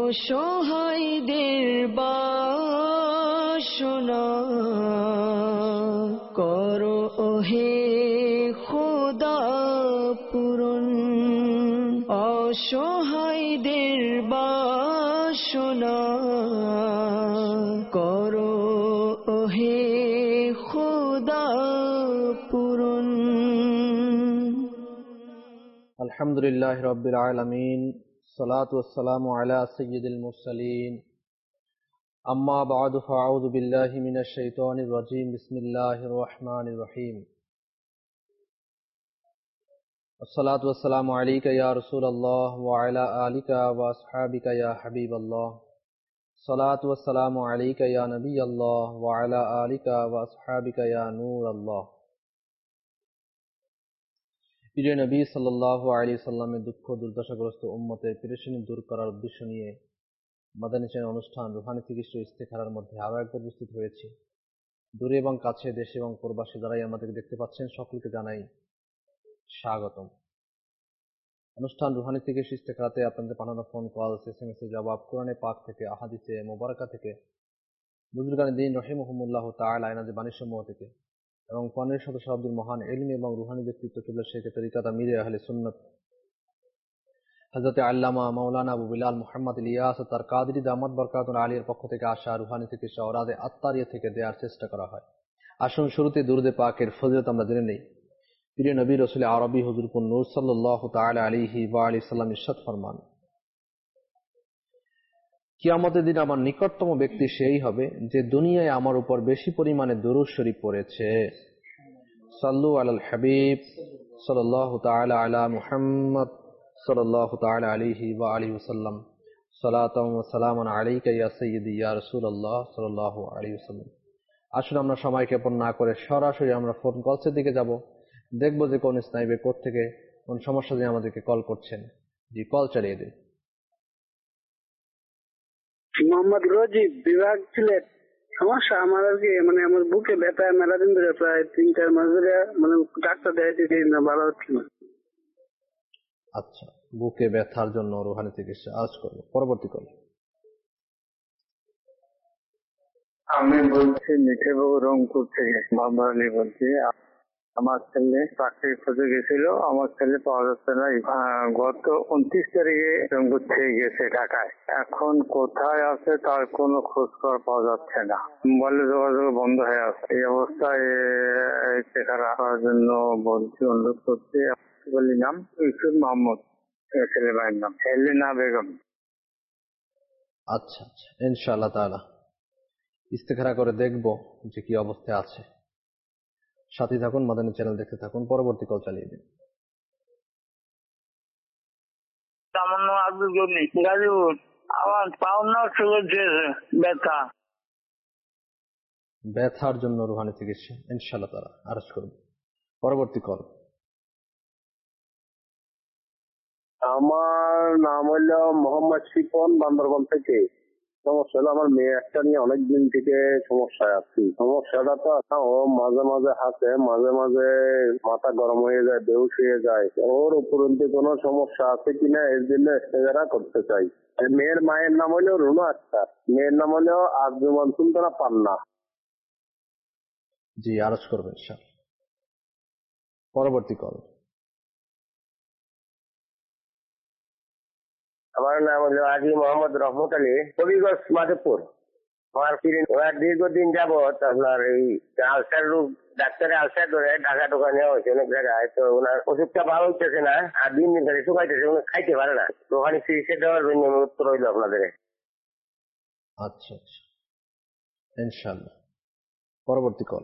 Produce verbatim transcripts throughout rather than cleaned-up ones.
অসহায়দের বাসনা করো ওহে খোদা পূরণ, অসহায়দের বাসনা করো ওহে খোদা পূরণ। আলহামদুলিল্লাহি রাব্বিল আলামিন, সালাতু ওয়াসসালামু আলা সাইয়্যিদিল মুরসালিন, আম্মা বা'দু, ফাআউযু বিল্লাহি মিনাশ শাইতানির রাজীম, বিসমিল্লাহির রহমানির রহিম। আসসালাতু ওয়াসসালামু আলাইকা ইয়া রাসূলাল্লাহ ওয়া আলা আলিকা ওয়া আসহাবিকা ইয়া হাবিবাল্লাহ। সালাতু ওয়াসসালামু আলাইকা ইয়া নাবিয়াল্লাহ ওয়া আলা আলিকা ওয়া আসহাবিকা ইয়া নূরাল্লাহ। প্রিয় নবী সাল্লাল্লাহু আলাইহি সাল্লামের দুঃখ দুর্দশাগ্রস্ত উম্মতের পেরেশানি দূর করার উদ্দেশ্য নিয়ে মাদানী চ্যানেল অনুষ্ঠান রুহানি চিকিৎসা ইস্তেখারার মধ্যে আরও একবার উপস্থিত হয়েছি। দূরে এবং কাছে, দেশে এবং প্রবাসে যারাই আমাদেরকে দেখতে পাচ্ছেন সকলকে জানাই স্বাগতম। অনুষ্ঠান রুহানি চিকিৎসা ইস্তেখারাতে আপনাদের পাঠানো phone call, S M S এর জবাব, কোরআনে পাক থেকে, আহাদিসে মোবারকা থেকে, বুজুর্গানে দ্বীন রহিমাহুমুল্লাহ তাআলা এনাদের বাণীসমূহ থেকে এবং পনেরো শত শতাব্দীর মহান ইলমি এবং রুহানি ব্যক্তিত্ব কিবলা শেখ তরিকাত আমিরে আহলে সুন্নাত হযরত আল্লামা মাওলানা আবু বিলাল মুহাম্মদ ইলিয়াস তার কাদরি দামাত বরকাতুল আলিয়ার পক্ষ থেকে আসা রুহানি চিকিৎসা ওরাদে আত্তারিয়া থেকে দেওয়ার চেষ্টা করা হয়। আসুন শুরুতে দুরুদে পাকের ফজিলত আমরা জেনে নেই। প্রিয় নবী রাসূল আরবি হুজুর কুন নূর সাল্লাল্লাহু তাআলা আলাইহি ওয়া আলিহি সাল্লাম ইরশাদ ফরমান, কিয়ামতের দিন আমার নিকটতম ব্যক্তি সেই হবে যে দুনিয়ায় আমার উপর বেশি পরিমাণে দুরূদ শরীফ পড়েছে। সাল্লু আলাল হাবিব সাল্লাল্লাহু তাআলা আলা মুহাম্মদ সাল্লাল্লাহু তাআলা আলাইহি ওয়া আলিহি ওয়াসাল্লাম, সালাতাম ওয়া সালামান আলাইকা ইয়া সাইয়্যিদি ইয়া রাসূলুল্লাহ সাল্লাল্লাহু আলাইহি ওয়াসাল্লাম। আসুন আমরা সময় ক্ষেপণ না করে সরাসরি আমরা ফোন কলসের দিকে যাব, দেখব যে কোন স্নাইবে কোথা থেকে কোন সমস্যা দিয়ে আমাদেরকে কল করছেন। জি, কল চালিয়ে দিন। মোহাম্মদ রজিব, বিভাগ সিলেট। সমস্যা আমার আর কি, মানে আমার বুকে ব্যথা মেলা দিন ধরে, প্রায় তিন চার মাস ধরে, মানে ডাক্তার দেখাইতেছি না, ভালো হচ্ছে না। আচ্ছা, বুকে ব্যথার জন্য রুহানি চিকিৎসা আজ করবো। পরবর্তী কল। আমি বলছি মিঠেবাবু, রংপুর থেকে মোহাম্মদ আলী বলছি। আমার ছেলে চাকরি খুঁজে গেছিল, আমার ছেলে পাওয়া যাচ্ছে না। গত উনত্রিশ তারিখে রংপুর থেকে গেছে ঢাকায়, এখন কোথায় আছে তার কোনো খোঁজ খবর পাওয়া যাচ্ছে না। মোবাইলে যোগাযোগ বন্ধ হয়ে আছে। এই অবস্থায় চেকারা করার জন্য বলছি, অনুরোধ করছি। বলি নাম ইউসুফ মোহাম্মদ, ছেলে ভাইয়ের নাম হেলিনা বেগম। আচ্ছা আচ্ছা, ইনশাআল্লাহ তাআলা ইস্তেখারা করে দেখব যে কি অবস্থায় আছে। সাথে থাকুন, মাদানী চ্যানেল দেখতে থাকুন। পরবর্তী কল চালিয়ে দিন। আমার পাওনা ব্যথা ব্যথার জন্য রুহানি চিকিৎসা ইনশাআল্লাহ তাআলা আরজ করব। পরবর্তী কল। আমার নাম হইল মোহাম্মদ শিপন, বান্দরবান থেকে। সমস্যা হলো আমার মেয়ে একটা নিয়ে অনেকদিন থেকে সমস্যায় আছি। সমস্যাটা তো ও মাঝে মাঝে হাসে, মাঝে মাঝে মাথা গরম হয়ে যায়, বেহুশ হয়ে যায়। ওর উপরন্তু কোনো সমস্যা আছে কিনা এর জন্য ইস্তেখারা করতে চাই। মেয়ের মায়ের নাম হলো রুনা আক্তার, মেয়ের নাম হলো আরজুমান সুলতানা পান্না। জি, আরজ করবেন ইনশাআল্লাহ। পরবর্তী কল। আমার নাম হলো আজি মোহাম্মদ রহমত আলী, কবিগঞ্জ মাধবপুর। আমার দীর্ঘদিন যাবৎ আপনার এই আলসার রোগ, ডাক্তারের আলসার ধরে ঢাকা ঢোকা নেওয়া হয়েছে অনেক জায়গায়, তো ওনার ওষুধটা ভালো হইতেছে না, আর দিন দিন ধরে শুকাইতেছে, উনি খাইতে পারে না। তো ওখানে চিকিৎসা দেওয়ার জন্য উত্তর হইল আপনাদের। আচ্ছা আচ্ছা, ইনশাআল্লাহ। পরবর্তী কল।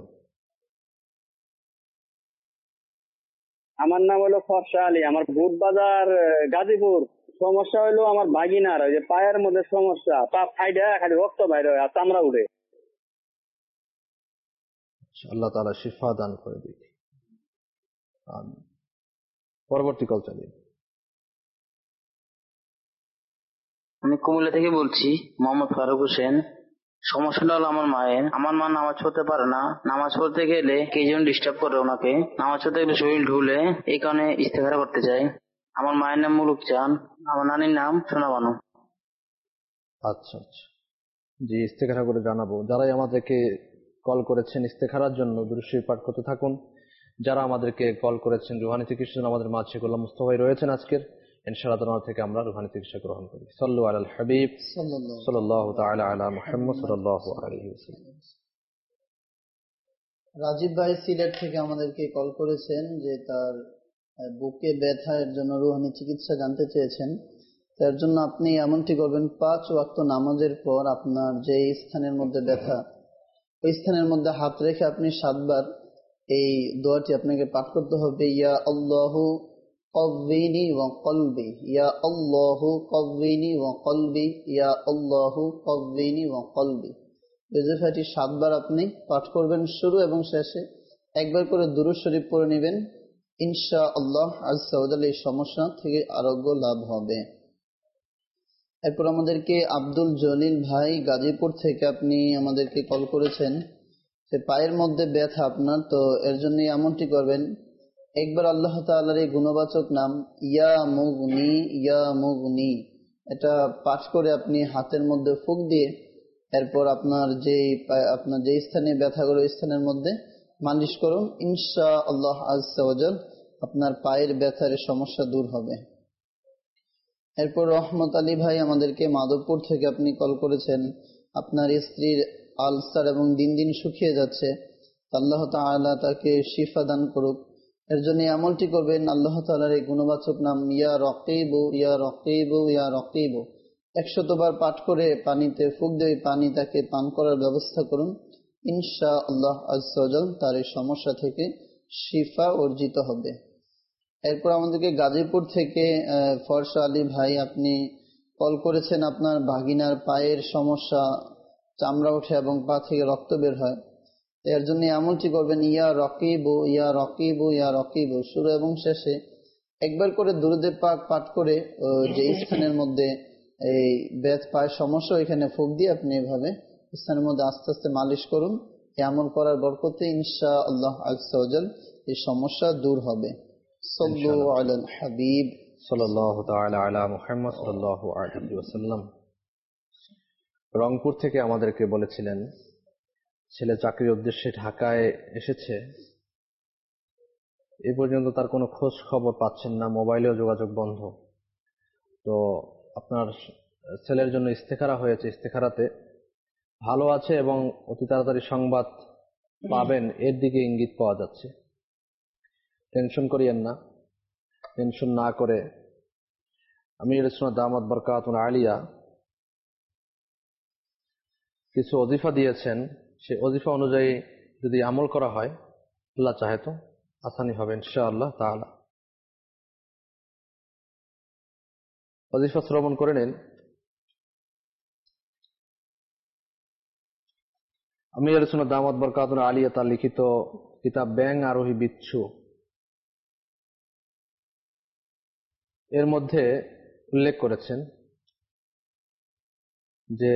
আমার নাম হলো ফরসা আলী, আমার বুট বাজার গাজীপুর। সমস্যা হলো আমার ভাগিনার ওই যে পায়ের মধ্যে সমস্যা, পা ফাইডা খালি রক্ত বাইরে হয় আর চামড়া উঠে। আল্লাহ তাআলা শিফা দান করে দিক। আমিন। পরবর্তী কল চালিয়ে। আমি কুমিল্লা থেকে বলছি, মোহাম্মদ ফারুক হোসেন। সমস্যাটা হলো আমার মায়ের, আমার মা নামাজ পড়তে পারে না। নামাজ পড়তে গেলে কে যেন ডিস্টার্ব করে ওনাকে, নামাজ পড়তে গেলে শরীর ঢুলে, এই কারণে ইস্তেখারা করতে চাই। আমার মায়ের নাম মুলুক চান, আমার নানির নাম সোনা বানু। আচ্ছা আচ্ছা, জি ইস্তেখারা করে জানাবো। যারাই আমাদেরকে কল করেছেন ইস্তেখারার জন্য দুরূদ শরীফ পাঠ করতে থাকুন। যারা আমাদেরকে কল করেছেন রুহানি চিকিৎসার জন্য আমাদের মাঝে গোলাম মুস্তাফা ভাই রয়েছেন আজকের, ইনশাআল্লাহ তাআলা থেকে আমরা রুহানি চিকিৎসা গ্রহণ করি। সাল্লু আলাল হাবিব সাল্লাল্লাহু তাআলা আলা মুহাম্মদ সাল্লাল্লাহু আলাইহি ওয়াসাল্লাম। রাজীব ভাই সিলেট থেকে আমাদেরকে কল করেছেন যে তার বুকে ব্যথা এর জন্য রুহানি চিকিৎসা জানতে চেয়েছেন। তার জন্য আপনি এমনটি করবেন, পাঁচ ওয়াক্ত নামাজের পর আপনার যে স্থানের মধ্যে ব্যথা ওই স্থানের মধ্যে হাত রেখে আপনি সাতবার এই দোয়াটি আপনাকে পাঠ করতে হবে। ইয়া আল্লাহু কওয়িনি ওয়া কলবি, ইয়া আল্লাহু কওয়িনি ওয়া কলবি, ইয়া আল্লাহু কওয়িনি ওয়া কলবি। এই দোয়াটি সাতবার আপনি পাঠ করবেন, শুরু এবং শেষে একবার করে দুরূদ শরীফ পড়ে নেবেন। ইনশাআল্লাহ আযজা ওয়া জাল্লা এই সমস্যা থেকে আরোগ্য লাভ হবে। এরপর আমাদেরকে আব্দুল জলিল ভাই গাজীপুর থেকে আপনি আমাদেরকে কল করেছেন যে পায়ের মধ্যে ব্যথা আপনার, তো এর জন্য এমনটি করবেন, একবার আল্লাহ তাআলার এই গুণবাচক নাম ইয়া মুগনি ইয়া মুগনি এটা পাঠ করে আপনি হাতের মধ্যে ফুঁক দিয়ে এরপর আপনার যে আপনার যে স্থানে ব্যথা করে ওই স্থানের মধ্যে মালিশ করুন। ইনশাআল্লাহ আযজা ওয়া জাল আপনার পায়ের ব্যথার সমস্যা দূর হবে। এরপর রহমত আলী ভাই আমাদেরকে মাধবপুর থেকে আপনি কল করেছেন, আপনার স্ত্রীর আলসার এবং দিন দিন শুকিয়ে যাচ্ছে, আল্লাহ তাআলা তাকে শিফা দান করুক। এর জন্য আমলটি করবেন, আল্লাহ তাআলার এই গুণবাচক নাম ইয়া রকিবু ইয়া রকিবু ইয়া রকিবু একশতবার পাঠ করে পানিতে ফুঁক দিয়ে পানি তাকে পান করার ব্যবস্থা করুন। ইনশাআল্লাহ আযজা ওয়া জাল তার এই সমস্যা থেকে শিফা অর্জিত হবে। এরপর আমাদেরকে গাজীপুর থেকে ফরসা আলী ভাই আপনি কল করেছেন, আপনার ভাগিনার পায়ের সমস্যা, চামড়া ওঠে এবং পা থেকে রক্ত বের হয়। এর জন্য আমলটি করবেন, ইয়া রকিবু ইয়া রকিবু ইয়া রকিবু শুরু এবং শেষে একবার করে দুরূদে পাক পাঠ করে যে স্থানের মধ্যে এই ব্যথা পায়ের সমস্যা ওইখানে ফুঁক দিয়ে আপনি এভাবে স্থানের মধ্যে আস্তে আস্তে মালিশ করুন। এই আমল করার বরকতে ইনশাআল্লাহ আযজা ওয়া জাল এই সমস্যা দূর হবে। সাল্লু আলাল হাবিব সাল্লাল্লাহু তাআলা আলা মুহাম্মদ সাল্লাল্লাহু আলাইহি ওয়াসাল্লাম। রংপুর থেকে আমাদেরকে বলেছিলেন ছেলে চাকরির উদ্দেশ্যে ঢাকায় এসেছে, এ পর্যন্ত তার কোনো খোঁজ খবর পাচ্ছেন না, মোবাইলেও যোগাযোগ বন্ধ। তো আপনার ছেলের জন্য ইস্তেখারা হয়েছে, ইস্তেখারাতে ভালো আছে এবং অতি তাড়াতাড়ি সংবাদ পাবেন এর দিকে ইঙ্গিত পাওয়া যাচ্ছে। টেনশন করিয়েন না, টেনশন না করে আমির সুন্নাত দামাত বরকাতুল আলিয়া কিছু ওজিফা দিয়েছেন, সেই ওজিফা অনুযায়ী যদি আমল করা হয় আল্লাহ চাহে তো আসানি হবে ইনশাআল্লাহ তাআলা। ওজিফা শ্রবণ করে নিন। আমির সুন্নাত দামাত বরকাতুল আলিয়া তার লিখিত কিতাব ব্যাং আরোহী বিচ্ছু এর মধ্যে উল্লেখ করেছেন যে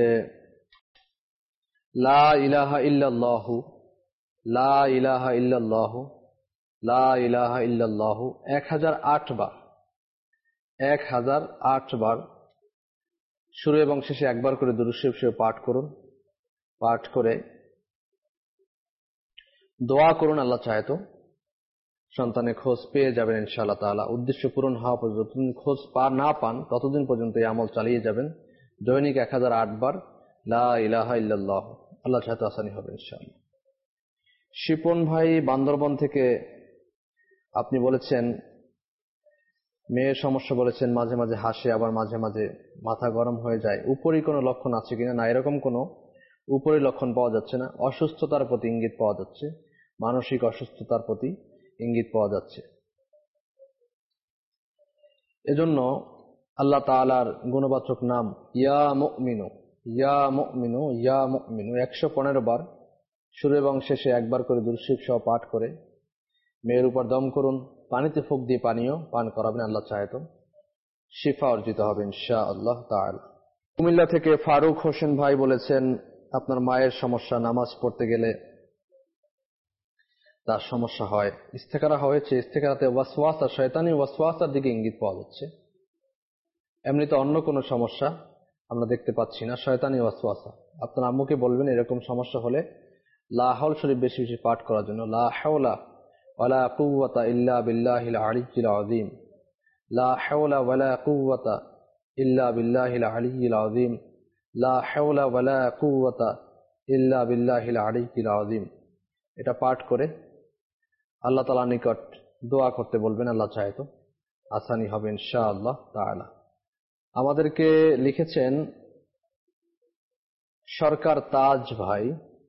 লা ইলাহা ইল্লাল্লাহু লা ইলাহা ইল্লাল্লাহু লা ইলাহা ইল্লাল্লাহু এক হাজার আট বার এক হাজার আট বার শুরু এবং শেষে একবার করে দুরূদ শরীফ পাঠ করুন। পাঠ করে দোয়া করুন, আল্লাহ চাহে তো সন্তানের খোঁজ পেয়ে যাবেন ইনশাআল্লাহ তাআলা। উদ্দেশ্য পূরণ হওয়া পর্যন্ত, যতদিন খোঁজ পা না পান ততদিন পর্যন্ত এই আমল চালিয়ে যাবেন। দৈনিক এক হাজার আট বার লা ইলাহা ইল্লাল্লাহ, আল্লাহ চাহে তো আসানি হবে ইনশাআল্লাহ। শিপন ভাই বান্দরবন থেকে আপনি বলেছেন মেয়ের সমস্যা, বলেছেন মাঝে মাঝে হাসে আবার মাঝে মাঝে মাথা গরম হয়ে যায়, উপরি কোনো লক্ষণ আছে কিনা? না, এরকম কোনো উপরি লক্ষণ পাওয়া যাচ্ছে না, অসুস্থতার প্রতি ইঙ্গিত পাওয়া যাচ্ছে, মানসিক অসুস্থতার প্রতি ইঙ্গিত পাওয়া যাচ্ছে। এজন্য আল্লাহ তাআলার গুণবাচক নাম ইয়া মুমিনু ইয়া মুমিনু ইয়া মুমিনু একশো পনেরো বার শুরু এবং শেষে একবার করে দুরূদ শরীফ সহ পাঠ করে মেয়ের উপর দম করুন, পানিতে ফুঁক দিয়ে পানীয় পান করাবেন, আল্লাহ চাহে তো শিফা অর্জিত হবে ইনশাআল্লাহ তাআলা। কুমিল্লা থেকে ফারুক হোসেন ভাই বলেছেন আপনার মায়ের সমস্যা, নামাজ পড়তে গেলে তার সমস্যা হয়, ইস্তেখারা হয়েছে, ইস্তেখারাতে ওয়াসওয়াসা শয়তানি ওয়াসওয়াসার দিকে ইঙ্গিত পাওয়া যাচ্ছে। এমনিতে অন্য কোনো সমস্যা আমরা দেখতে পাচ্ছি না, শয়তানি ওয়াসওয়াসা। আপনার আম্মুকে বলবেন এরকম সমস্যা হলে লা হাওল শরীফ বেশি বেশি পাঠ করার জন্য। লা হাওলা ওয়ালা কুওয়াতা ইল্লা বিল্লাহিল আলিয়্যিল আযীম, লা হাওলা ওয়ালা কুওয়াতা ইল্লা বিল্লাহিল আলিয়্যিল আযীম, লা হাওলা ওয়ালা কুওয়াতা ইল্লা বিল্লাহিল আলিয়্যিল আযীম। এটা পাঠ করে আল্লাহ তাআলার নিকট দোয়া করতে বলবেন, আল্লাহ চায় তো আসানি হবে ইনশাআল্লাহ তাআলা। আমাদেরকে লিখেছেন সরকার তাজ ভাই,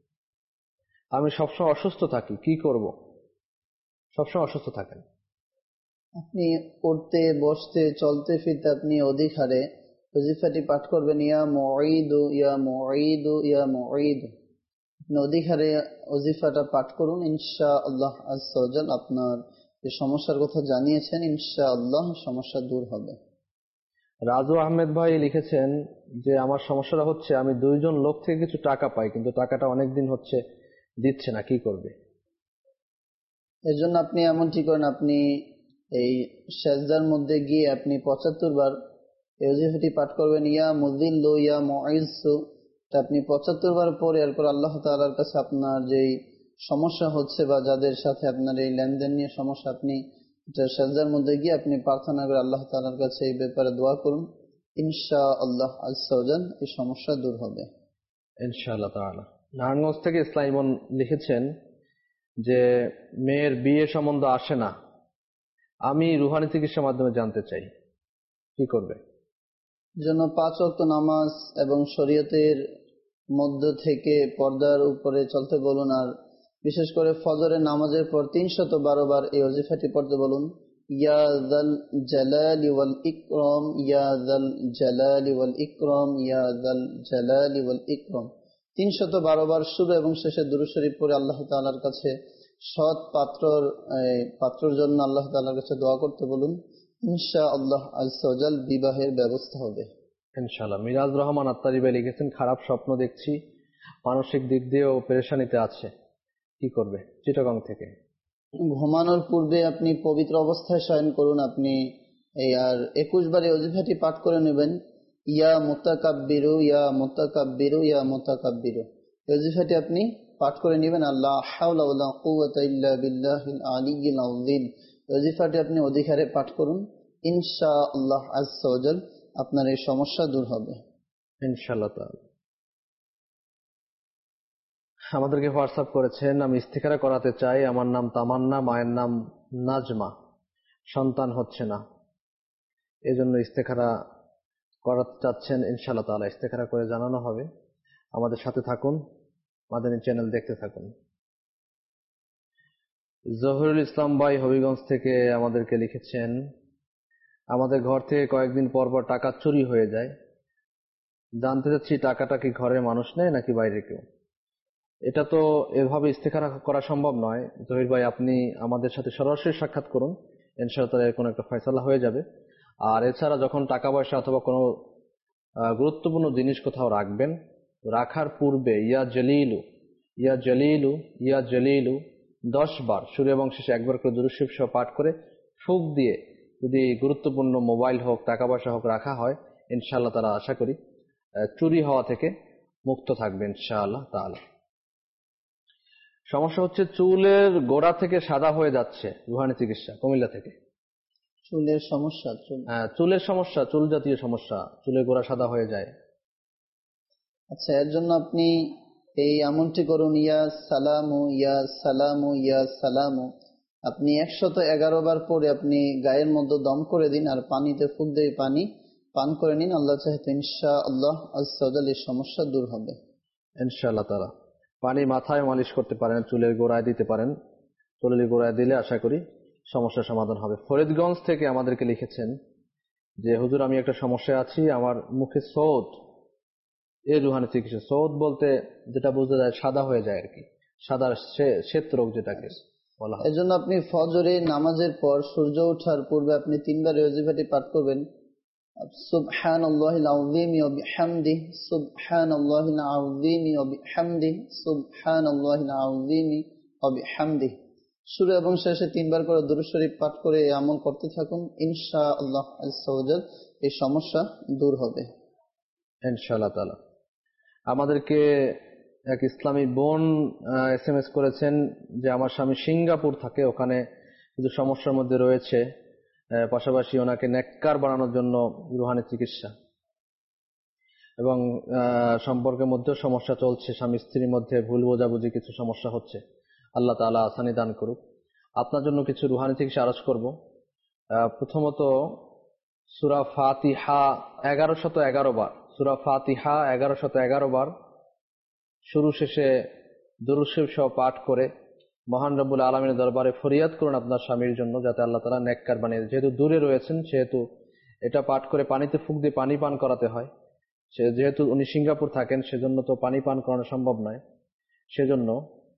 আমি সবসময় অসুস্থ থাকি, কি করব? সবসময় অসুস্থ থাকেন? আপনি উঠতে বসতে চলতে ফিরতে আপনি অধিক হারে ওজিফাটি পাঠ করবেন, ইয়া মুঈদু ইয়া মুঈদু ইয়া মুঈদু। আপনি অধিক হারে ওজিফাটা পাঠ করুন, ইনশাআল্লাহ আযজা ওয়া জাল আপনার যে সমস্যার কথা জানিয়েছেন ইনশাআল্লাহ সমস্যা দূর হবে। রাজু আহমেদ ভাই লিখেছেন যে আমার সমস্যাটা হচ্ছে আমি দুইজন লোক থেকে কিছু টাকা পাই, কিন্তু টাকাটা অনেকদিন হচ্ছে দিচ্ছে না, কি করবে? এর জন্য আপনি এমনটি করেন, আপনি এই সেজদার মধ্যে গিয়ে আপনি পঁচাত্তর বার এই ওজিফাটি পাঠ করবেন, ইয়া মুযিল্লু ইয়া মুইজ্জু। আপনি পঁচাত্তর বার পরে এরপর আল্লাহ তাআলার কাছে আপনার যেই সমস্যা হচ্ছে বা যাদের সাথে আপনার এই লেনদেন নিয়ে সমস্যা, আপনি সেজদার মধ্যে গিয়ে আপনি প্রার্থনা করে আল্লাহ তাআলার কাছে এই ব্যাপারে দোয়া করুন, ইনশাআল্লাহ আযজা ওয়া জাল এই সমস্যা দূর হবে ইনশাআল্লাহ তাআলা। নারায়ণগঞ্জ থেকে ইসলাম ইমন লিখেছেন যে মেয়ের বিয়ে সম্বন্ধ আসে না, আমি রুহানি চিকিৎসার মাধ্যমে জানতে চাই, কি করবে? জন্য পাঁচ ওয়াক্ত নামাজ এবং শরীয়তের মধ্য থেকে পর্দার উপরে চলতে বলুন, আর বিশেষ করে ফজরের নামাজের পর তিনশত বারো বার এই ওজিফাটি পড়তে বলুন, ইয়া যাল জালালি ওয়াল ইকরাম ইয়া যাল জালালি ওয়াল ইকরাম ইয়া যাল জালালি ওয়াল ইকরাম। তিনশত বারো বার শুরু এবং শেষে দুরূদ শরীফ পড়ে আল্লাহ তাআলার কাছে সৎ পাত্রর পাত্রর জন্য আল্লাহ তাআলার কাছে দোয়া করতে বলুন, ইনশাআল্লাহ আযজা ওয়া জাল বিবাহের ব্যবস্থা হবে ইনশাআল্লাহ। মিরাজ রহমান আত্তারি ভাই লিখেছেন খারাপ স্বপ্ন দেখছি, মানসিক দিক দিয়েও পেরেশানিতে আছে, কি করবে? চিটাগং থেকে। ঘুমানোর পূর্বে আপনি পবিত্র অবস্থায় শয়ন করুন, আপনি এই আর একুশ বার এই ওজিফাটি পাঠ করে নেবেন, ইয়া মুতাকাব্বিরু ইয়া মুতাকাব্বিরু ইয়া মুতাকাব্বিরু। এই ওজিফাটি আপনি পাঠ করে নেবেন, আল্লাহ হাওলা ওয়ালা কুওয়াতা ইল্লা বিল্লাহিল আলিয়্যিল আযীম। ওজিফাটি আপনি অধিকারে পাঠ করুন, ইনশাআল্লাহ আযজা ওয়া জাল আপনার এই সমস্যা দূর হবে ইনশাআল্লাহ তাআলা। আমাদেরকে হোয়াটসঅ্যাপ করেছেন, আমি ইস্তিখারা করাতে চাই, আমার নাম তামান্না, মায়ের নাম নাজমা, সন্তান হচ্ছে না, এজন্য ইস্তিখারা করাতে চাচ্ছেন। ইনশাআল্লাহ তাআলা ইস্তিখারা করে জানানো হবে। আমাদের সাথে থাকুন, মাদানী চ্যানেল দেখতে থাকুন। জহিরুল ইসলাম ভাই হবিগঞ্জ থেকে আমাদেরকে লিখেছেন, আমাদের ঘর থেকে কয়েকদিন পর পর টাকা চুরি হয়ে যায়, জানতে চাচ্ছি টাকাটা কি ঘরের মানুষ নেয় নাকি বাইরে কেউ? এটা তো এভাবে ইস্তেখারা করা সম্ভব নয় জহির ভাই, আপনি আমাদের সাথে সরাসরি সাক্ষাৎ করুন, ইনশাআল্লাহ কোনো একটা ফয়সালা হয়ে যাবে। আর এছাড়া যখন টাকা পয়সা অথবা কোনো গুরুত্বপূর্ণ জিনিস কোথাও রাখবেন, রাখার পূর্বে ইয়া জলিলু ইয়া জলিলু ইয়া জলিলু দশ বার সুরে এবং শেষে একবার করে দুরূদ শরীফ সহ পাঠ করে ফুঁক দিয়ে যদি গুরুত্বপূর্ণ মোবাইল হোক টাকা পয়সা হোক রাখা হয়, ইনশাআল্লাহ তারা আশা করি চুরি হওয়া থেকে মুক্ত থাকবে ইনশাআল্লাহ তাআলা। সমস্যা হচ্ছে চুলের গোড়া থেকে সাদা হয়ে যাচ্ছে, রুহানি চিকিৎসা, কুমিল্লা থেকে। চুলের সমস্যা? হ্যাঁ, চুলের সমস্যা, চুল জাতীয় সমস্যা, চুলের গোড়া সাদা হয়ে যায়। আচ্ছা, এর জন্য আপনি এই আমলটি করুন, ইয়া সালামু ইয়া সালামু ইয়া সালামু। আপনি একশত এগারো বার পরে আপনি গায়ের মধ্যে দম করে দিন আর পানিতে ফুঁক দিয়ে পানি পান করে নিন, আল্লাহ চাইতে ইনশাআল্লাহ আযজা ওয়া জাল এই সমস্যা দূর হবে ইনশাআল্লাহ তাআলা। পানি মাথায় মালিশ করতে পারেন, চুলের গোড়ায় দিতে পারেন, চুলের গোড়ায় দিলে আশা করি সমস্যার সমাধান হবে। ফরিদগঞ্জ থেকে আমাদেরকে লিখেছেন যে হুজুর আমি একটা সমস্যায় আছি, আমার মুখে সৌদ, এই রুহানি চিকিৎসা। সৌদ বলতে যেটা বোঝা যায় সাদা হয়ে যায় আর কি, সাদা শ্বেত রোগ যেটাকে বলা হয়। এর জন্য আপনি ফজরে নামাজের পর সূর্য ওঠার পূর্বে আপনি তিনবার ওয়াজিফাটি পাঠ করবেন, সুবহানাল্লাহিল আযীম ওয়া বিহামদিহি সুবহানাল্লাহিল আযীম ওয়া বিহামদিহি সুবহানাল্লাহিল আযীম ওয়া বিহামদিহি। শুরু এবং শেষে তিনবার করে দুরূদ শরীফ পাঠ করে এই আমল করতে থাকুন, ইনশাআল্লাহ আযজা ওয়া জাল এই সমস্যা দূর হবে। ইনশাআল্লাহ তাআলা। আমাদেরকে এক ইসলামী বোন এস এম এস করেছেন যে আমার স্বামী সিঙ্গাপুর থাকে, ওখানে কিছু সমস্যার মধ্যে রয়েছে, পাশাপাশি ওনাকে নেককার বানানোর জন্য রুহানি চিকিৎসা এবং সম্পর্কের মধ্যে সমস্যা চলছে, স্বামী স্ত্রীর মধ্যে ভুল বোঝাবুঝি কিছু সমস্যা হচ্ছে। আল্লাহ তাআলা আসানি দান করুক। আপনার জন্য কিছু রুহানি চিকিৎসা আরজ করব। প্রথমত সূরা ফাতিহা এগারো শত এগারো বার, সূরা ফাতিহা এগারো শত এগারো বার শুরু শেষে দুরূদ শরীফ সহ পাঠ করে মহান রব্বুল আলামিনের দরবারে ফরিয়াদ করুন আপনার স্বামীর জন্য, যাতে আল্লাহ তাআলা নেককার বানিয়ে দেন। যেহেতু দূরে রয়েছেন সেহেতু এটা পাঠ করে পানিতে ফুঁক দিয়ে পানি পান করাতে হয়। সে যেহেতু উনি সিঙ্গাপুর থাকেন সেজন্য তো পানি পান করানো সম্ভব নয়, সেজন্য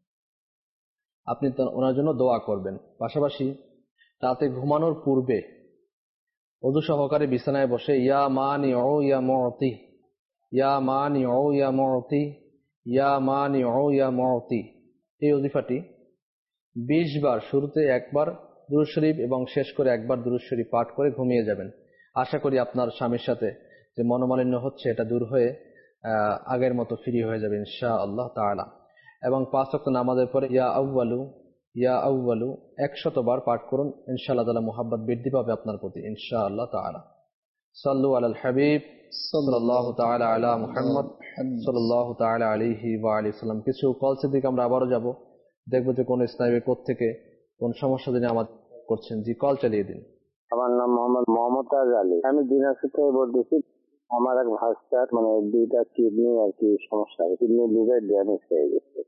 আপনি ওনার জন্য দোয়া করবেন। পাশাপাশি রাতে ঘুমানোর পূর্বে ওযু সহকারে বিছানায় বসে ইয়া মানি ও ইয়া মুতি, ইয়া মানি ও ইয়া মুতি, ইয়া মানি ও ইয়া মুতি, এই ওজিফাটি বিশ বার, শুরুতে একবার দুরূদ শরীফ এবং শেষ করে একবার দুরূদ শরীফ পাঠ করে ঘুমিয়ে যাবেন। আশা করি আপনার স্বামীর সাথে যে মনোমালিন্য হচ্ছে এটা দূর হয়ে আগের মতো ফ্রি হয়ে যাবে ইনশাআল্লাহ তাআলা। এবং পাঁচ ওয়াক্ত নামাজের পরে ইয়া আউয়ালু ইয়া আউয়ালু একশত বার পাঠ করুন, ইনশাআল্লাহ তাআলা মুহাব্বত বৃদ্ধি পাবে আপনার প্রতি ইনশাআল্লাহ তাআলা। সাল্লু আলাল হাবিব সাল্লাল্লাহু তাআলা আলা মুহাম্মদ সাল্লাল্লাহু তাআলা আলাইহি ওয়া আলিহি সাল্লাম। কিছু কলসের দিকে আমরা আবারও যাব, দেখবো যে কোন ইসলামী কোথা থেকে কোন সমস্যা দিনে আমাদের করছেন। জি, কল চালিয়ে দিন। আমার নাম মোহাম্মদ মমতাজ আলী, আমি দিনাজপুর থেকে বলতেছি। আমার এক ভাস্তার মানে দুইটা কিডনি আর কি সমস্যা, কিডনি লিভার ড্যামেজ হয়ে গেছে।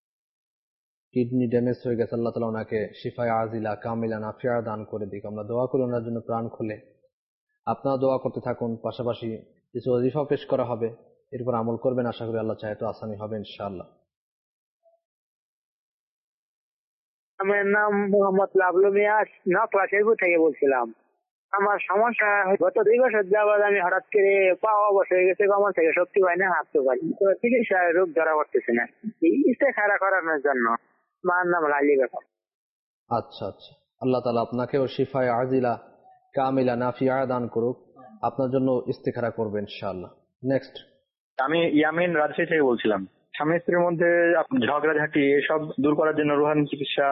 কিডনি ড্যামেজ হয়ে গেছে, আল্লাহ তাআলা ওনাকে শিফায়ে আজিলা কামিলা নাফিয়া দান করে দিক। আমরা দোয়া করি ওনার জন্য প্রাণ খুলে। আপনারা দোয়া করতে থাকুন, পাশাপাশি কিছু ওজিফা পেশ করা হবে, এরপর আমল করবেন। আশা করি আল্লাহ চাহে তো আসানি হবে ইনশাআল্লাহ। আমার নাম মোহাম্মদ লাবলু মিয়া, নকলা শেরপুর থেকে বলছিলাম। আমার সমস্যা গত দুই বছর যাবৎ আমি হঠাৎ করে পা অবশ হয়ে গেছে, কমর থেকে শক্তি পাই না, হাঁটতে পারি, তো চিকিৎসায় রোগ ধরা পড়তেছে না, ইস্তেখারা করানোর জন্য। মার নাম লালি ব্যাপার। আচ্ছা আচ্ছা, আল্লাহ তাআলা আপনাকেও শিফায়ে আজিলা কামিলা নাফিয়া দান করুক। আপনার জন্য ইস্তেখারা করবে ইনশাআল্লাহ। নেক্সট, আমি ইয়ামিন রাজশাহী থেকে বলছিলাম। স্বামী স্ত্রীর মধ্যে ঝগড়াঝাটি এসব দূর করার জন্য রুহানি চিকিৎসা।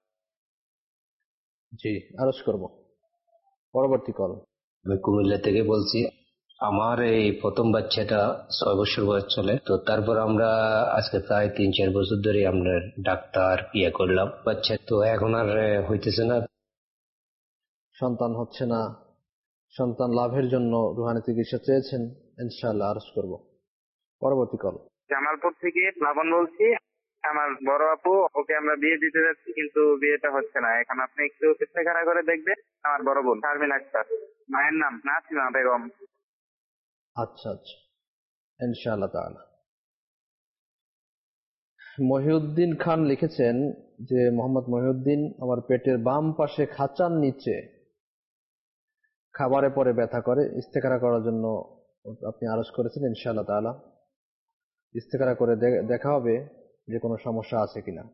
জি, আরজ করব। পরবর্তী কল। আমি কুমিল্লা থেকে বলছি। আমার এই প্রথম বাচ্চাটা ছয় বছর বয়স চলে, তো তারপর আমরা আজকে প্রায় তিন চার বছর ধরে আমরা ডাক্তার ইয়ে করলাম, বাচ্চা তো এখন আর হইতেছে না, সন্তান হচ্ছে না। সন্তান লাভের জন্য রুহানি চিকিৎসা চেয়েছেন, ইনশাআল্লাহ আরজ করব। পরবর্তী কল। জামালপুর থেকে প্লাবন বলছি। আমার বড় আপু, ওকে আমরা বিয়ে দিতে যাচ্ছি কিন্তু বিয়েটা হচ্ছে না। এখন আপনি একটু ইস্তেখারা করে দেখবেন। আমার বড় বোন শারমিন আক্তার, মায়ের নাম নাসিমা বেগম। আচ্ছা আচ্ছা, ইনশাআল্লাহ তাআলা। মহিউদ্দিন খান লিখেছেন যে মোহাম্মদ মহিউদ্দিন, আমার পেটের বাম পাশে খাঁচার নিচে খাবারে পরে ব্যথা করে, ইস্তেখারা করার জন্য আপনি আরজ করেছেন। ইনশাআল্লাহ তাআলা ইস্তেখারা করে দেখা হবে যে কোনো সমস্যা আছে কিনা।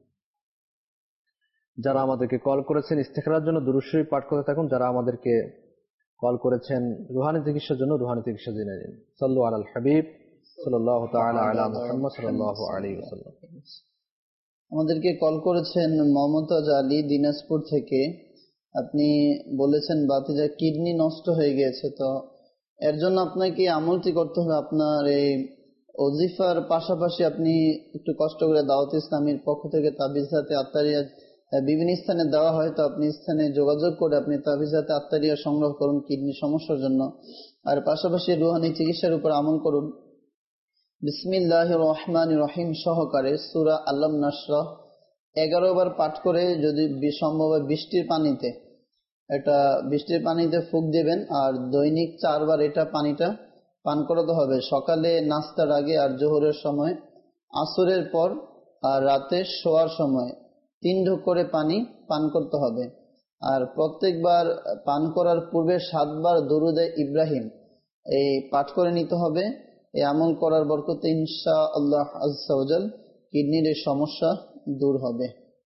যারা আমাদেরকে কল করেছেন ইস্তেখারার জন্য দুরূদ শরীফ পাঠ করতে থাকুন। যারা আমাদেরকে কল করেছেন রুহানি চিকিৎসার জন্য, রুহানি চিকিৎসা জেনে নিন। সাল্লু আলাল হাবিব সাল্লাল্লাহু তাআলা আলা মুহাম্মদ সাল্লাল্লাহু আলাইহি ওয়াসাল্লাম। আমাদেরকে কল করেছেন মমতাজ আলী দিনাজপুর থেকে। আপনি বলেছেন বাতিজা কিডনি নষ্ট হয়ে গিয়েছে, তো এর জন্য আপনাকে আমলটি করতে হবে। আপনার এই ওজিফার পাশাপাশি আপনি একটু কষ্ট করে দাওয়াত ইসলামীর পক্ষ থেকে তাবিজাতে আত্তারিয়া বিভিন্ন স্থানে দেওয়া হয়, তো আপনি স্থানে যোগাযোগ করে আপনি তাবিজাতে আত্তারিয়া সংগ্রহ করুন কিডনি সমস্যার জন্য। আর পাশাপাশি রুহানি চিকিৎসার উপর আমল করুন। বিসমিল্লাহির রহমানির রহিম সহকারে সূরা আলাম নাশরাহ এগারো বার পাঠ করে, যদি সম্ভব হয় বৃষ্টির পানিতে, এটা বৃষ্টির পানিতে ফুঁক দেবেন। আর দৈনিক চারবার এটা পানিটা পান করাতে হবে, সকালে নাস্তার আগে আর জোহরের সময়, আসরের পর আর রাতে শোয়ার সময় তিন ঢোক করে পানি পান করতে হবে। আর প্রত্যেকবার পান করার পূর্বে সাতবার দরুদে ইব্রাহিম এই পাঠ করে নিতে হবে। এই আমল করার বরকতে ইনশাআল্লাহ আযজা ওয়া জাল কিডনির এই সমস্যা দূর হবে।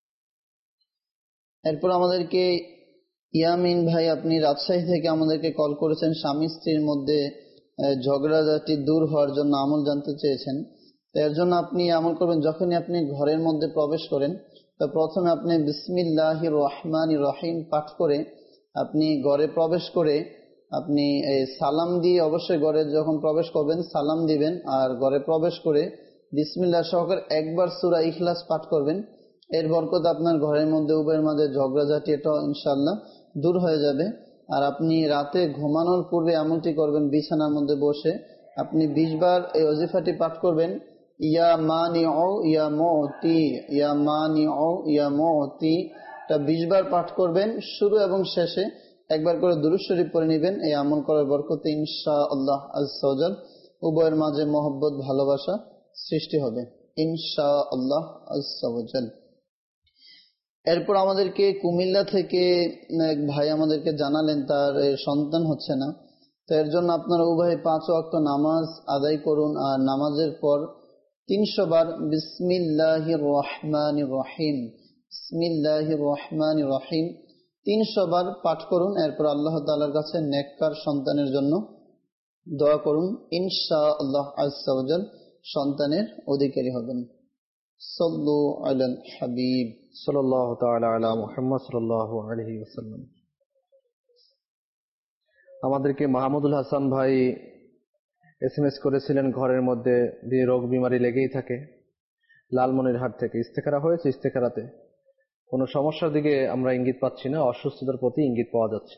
এরপর আমাদেরকে ইয়ামিন ভাই, আপনি রাজশাহী থেকে আমাদেরকে কল করেছেন। স্বামী স্ত্রীর মধ্যে ঝগড়াঝাটি দূর হওয়ার জন্য আমল জানতে চেয়েছেন। এর জন্য আপনি আমল করবেন, যখনই আপনি ঘরের মধ্যে প্রবেশ করেন তা প্রথমে আপনি বিসমিল্লাহির রহমানির রহিম পাঠ করে আপনি ঘরে প্রবেশ করে আপনি সালাম দিয়ে, অবশ্যই ঘরে যখন প্রবেশ করবেন সালাম দিবেন, আর ঘরে প্রবেশ করে বিসমিল্লাহ সহকারে একবার সূরা ইখলাস পাঠ করবেন। এর বরকত আপনার ঘরের মধ্যে উভয়ের মাঝে ঝগড়াঝাটি এটা ইনশাআল্লাহ দূর হয়ে যাবে। আর আপনি রাতে ঘুমানোর পূর্বে আমলটি করবেন, বিছানার মধ্যে বসে আপনি বিশ বার এই ওজিফাটি পাঠ করবেন, ইয়া মানিউ ইয়া মুতি, ইয়া মানিউ ইয়া মুতি, এটা বিশ বার পাঠ করবেন। শুরু এবং শেষে একবার করে দুরূদ শরীফ পড়ে নেবেন। এই আমল করার বরকতে ইনশাআল্লাহ আযজা ওয়া জাল উভয়ের মাঝে মহব্বত ভালোবাসা সৃষ্টি হবে ইনশাআল্লাহ আযজা ওয়া জাল। এরপর আমাদেরকে কুমিল্লা থেকে এক ভাই আমাদেরকে জানালেন তার সন্তান হচ্ছে না, তো এর জন্য আপনারা উভয় পাঁচ ওয়াক্ত নামাজ আদায় করুন, আর নামাজের পর তিনশো বার বিসমিল্লাহির রহমানির রহিম বিসমিল্লাহির রহমানির রহিম তিনশো বার পাঠ করুন। এরপর আল্লাহ তাআলার কাছে নেককার সন্তানের জন্য দোয়া করুন, ইনশাআল্লাহ আযজা ওয়া জাল সন্তানের অধিকারী হবেন। সাল্লু আলাল হাবিব সাল্লাল্লাহু তাআলা আলা মুহাম্মদ সাল্লাল্লাহু আলাইহি ওয়াসাল্লাম। আমাদেরকে মাহমুদুল হাসান ভাই এসএমএস করেছিলেন, ঘরের মধ্যে দিয়ে রোগ বিমারি লেগেই থাকে, লালমনিরহাট থেকে। ইস্তেখারা হয়েছে, ইস্তেখারাতে কোনো সমস্যার দিকে আমরা ইঙ্গিত পাচ্ছি না, অসুস্থতার প্রতি ইঙ্গিত পাওয়া যাচ্ছে।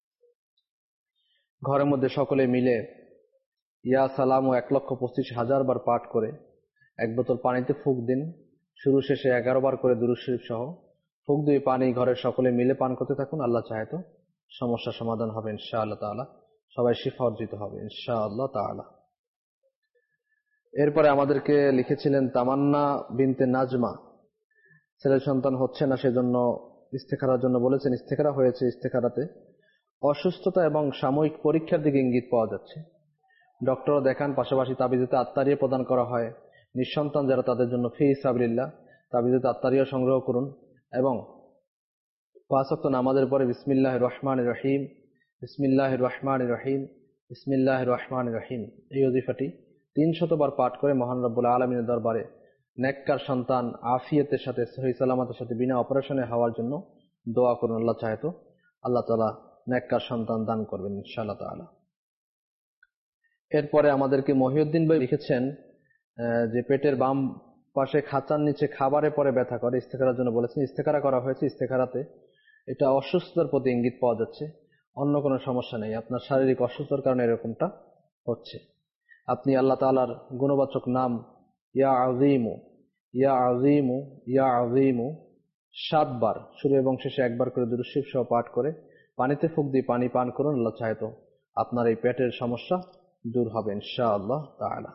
ঘরের মধ্যে সকলে মিলে ইয়া সালাম ও এক লক্ষ পঁচিশ হাজার বার পাঠ করে এক বোতল পানিতে ফুঁক দিন, শুরু শেষে এগারো বার করে দুরূদ শরীফ সহ ফুঁক দিয়ে পানি ঘরের সকলে মিলে পান করতে থাকুন। আল্লাহ চাহে তো সমস্যা সমাধান হবে ইনশাআল্লাহ তাআলা, সবাই শিফা অর্জিত হবে ইনশাআল্লাহ তাআলা। এরপরে আমাদেরকে লিখেছিলেন তামান্না বিনতে নাজমা, ছেলে সন্তান হচ্ছে না, সেজন্য ইস্তেখারার জন্য বলেছেন। ইস্তেখারা হয়েছে, ইস্তেখারাতে অসুস্থতা এবং সাময়িক পরীক্ষার দিকে ইঙ্গিত পাওয়া যাচ্ছে। ডক্টরও দেখান, পাশাপাশি তাবিজেতে আত্মারিয়া প্রদান করা হয়। নিঃসন্তান যারা তাদের জন্য ফি সাবিলিল্লাহ তাবিজেতে আত্মারিয়া সংগ্রহ করুন এবং পাঁচ ওয়াক্ত নামাজের পরে বিসমিল্লাহির রহমানির রহিম বিসমিল্লাহির রহমানির রহিম বিসমিল্লাহির রহমানির রহিম এই ওজিফাটি তিনশত বার পাঠ করে মহান রব্বুল আলামিনের দরবারে নেককার সন্তান আফিয়তের সাথে সহি সালামতের সাথে বিনা অপারেশনে হওয়ার জন্য দোয়া করুন। আল্লাহ চাহে তো আল্লাহ তাআলা নেককার সন্তান দান করবেন ইনশাআল্লাহ তাআলা। এরপরে আমাদেরকে মহিউদ্দিন ভাই লিখেছেন যে পেটের বাম পাশে খাঁচার নিচে খাবারে পরে ব্যথা করে, ইস্তেখারার জন্য বলেছেন। ইস্তেখারা করা হয়েছে, ইস্তেখারাতে এটা অসুস্থতার প্রতি ইঙ্গিত পাওয়া যাচ্ছে, অন্য কোনো সমস্যা নেই, আপনার শারীরিক অসুস্থতার কারণে এরকমটা হচ্ছে। আপনি আল্লাহ তাআলার গুণবাচক নাম ইয়া আযীমু ইয়া আযীমু ইয়া আযীমু সাতবার শুরু এবং শেষে একবার করে দুরূদ শরীফ সহ পাঠ করে পানিতে ফুঁক দিয়ে পানি পান করুন। আল্লাহ চাহে তো আপনার এই পেটের সমস্যা দূর হবে ইনশাআল্লাহ তাআলা।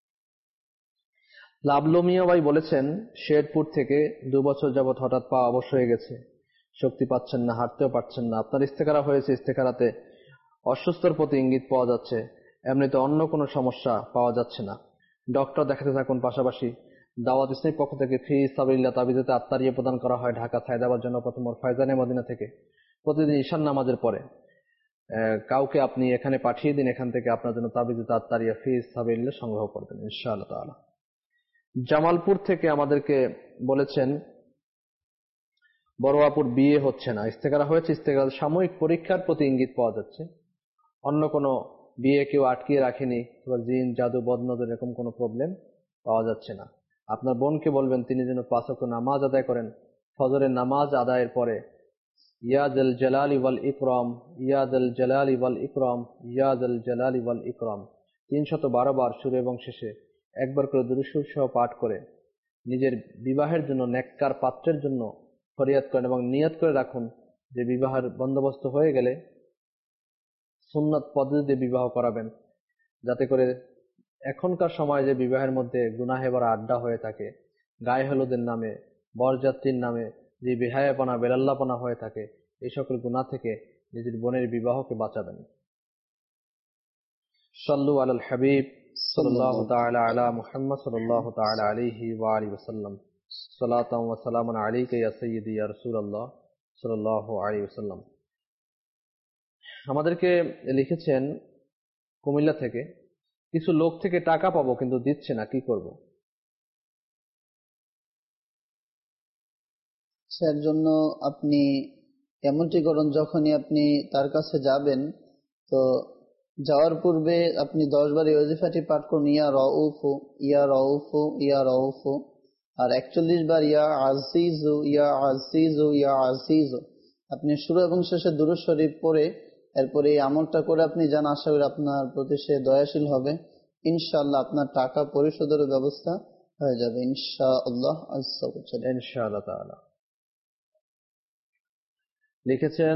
লাবলু মিয়া ভাই বলেছেন শেরপুর থেকে, দু বছর যাবৎ হঠাৎ পা অবশ হয়ে গেছে, শক্তি পাচ্ছেন না, হাঁটতেও পারছেন না। আপনার ইস্তেখারা হয়েছে, ইস্তেখারাতে অসুস্থতার প্রতি ইঙ্গিত পাওয়া যাচ্ছে, এমনিতে অন্য কোনো সমস্যা পাওয়া যাচ্ছে না। ডক্টর দেখাতে থাকুন, পাশাপাশি দাওয়াত ইসলামীর পক্ষ থেকে ফি সাবিলিল্লাহ তাবিজেতে আত্মারিয়া প্রদান করা হয় ঢাকা সায়দাবাদ জন্য প্রথম ফয়জানে মদিনা থেকে। প্রতিদিন ঈশান নামাজের পরে কাউকে আপনি এখানে পাঠিয়ে দিন, এখান থেকে আপনার জন্য তাবিজেতে আত্মারিয়া ফি সাবিলিল্লাহ সংগ্রহ করবেন ইনশাআল্লাহ তাআলা। জামালপুর থেকে আমাদেরকে বলেছেন বড়োয়াপুর বিয়ে হচ্ছে না, ইস্তেখারা হয়েছে, ইস্তেখারা সাময়িক পরীক্ষার প্রতি ইঙ্গিত পাওয়া যাচ্ছে, অন্য কোনো বিয়ে কেউ আটকিয়ে রাখেনি, জিন জাদু বদনজর এরকম কোনো প্রবলেম পাওয়া যাচ্ছে না। আপনার বোনকে বলবেন তিনি যেন পাঁচ ওয়াক্ত নামাজ আদায় করেন, ফজরের নামাজ আদায়ের পরে ইয়া যাল জালালি ওয়াল ইকরাম ইয়া যাল জালালি ওয়াল ইকরাম ইয়া যাল জালালি ওয়াল ইকরাম তিনশত বারো বার শুরু এবং শেষে একবার করে দুরূদ শরীফ সহ পাঠ করে নিজের বিবাহের জন্য নেককার পাত্রের জন্য ফরিয়াদ করেন এবং নিয়ত করে রাখুন যে বিবাহের বন্দোবস্ত হয়ে গেলে সুন্নাত পদ্ধতিতে বিবাহ করাবেন, যাতে করে এখনকার সময় যে বিবাহের মধ্যে গুনাহে ভরা আড্ডা হয়ে থাকে, গায়ে হলুদের নামে, বরযাত্রীর নামে যে বেহায়াপনা বেলাল্লাপনা হয়ে থাকে, এই সকল গুনাহ থেকে নিজের বোনের বিবাহকে বাঁচাবেন। সাল্লু আলাল হাবিব সাল্লাল্লাহু তাআলা আলা মুহাম্মদ সাল্লাল্লাহু তাআলা আলাইহি ওয়া আলিহি ওয়াসাল্লাম। সালাতাম ওয়া সালামান আলাইকা ইয়া সাইয়্যিদি ইয়া রাসূলুল্লাহ সাল্লাল্লাহু আলাইহি ওয়াসাল্লাম। আমাদেরকে লিখেছেন কুমিল্লা থেকে। কিছু লোক থেকে টাকা পাবো কিন্তু দিচ্ছে না, কি করব? এর জন্য আপনি এমনটি করুন, যখনই আপনি তার কাছে যাবেন তো যাওয়ার পূর্বে আপনি দশ বার এই ওয়াজিফাটি পাঠ করুন, ইয়া রাউফু ইয়া রাউফু ইয়া রাউফু, আর একচল্লিশ বার ইয়া আজিজু ইয়া আজিজু ইয়া আজিজু। আপনি শুরু এবং শেষে দুরূদ শরীফ পড়ে এরপরে এই আমলটা করে আপনি যান, আশা করি আপনার প্রতি সে দয়াশীল হবে। ইনশাআল্লাহ আপনার টাকা পরিশোধের ব্যবস্থা হয়ে যাবে ইনশাআল্লাহ আজ্জা ওয়া জাল। ইনশাআল্লাহ তাআলা। লিখেছেন,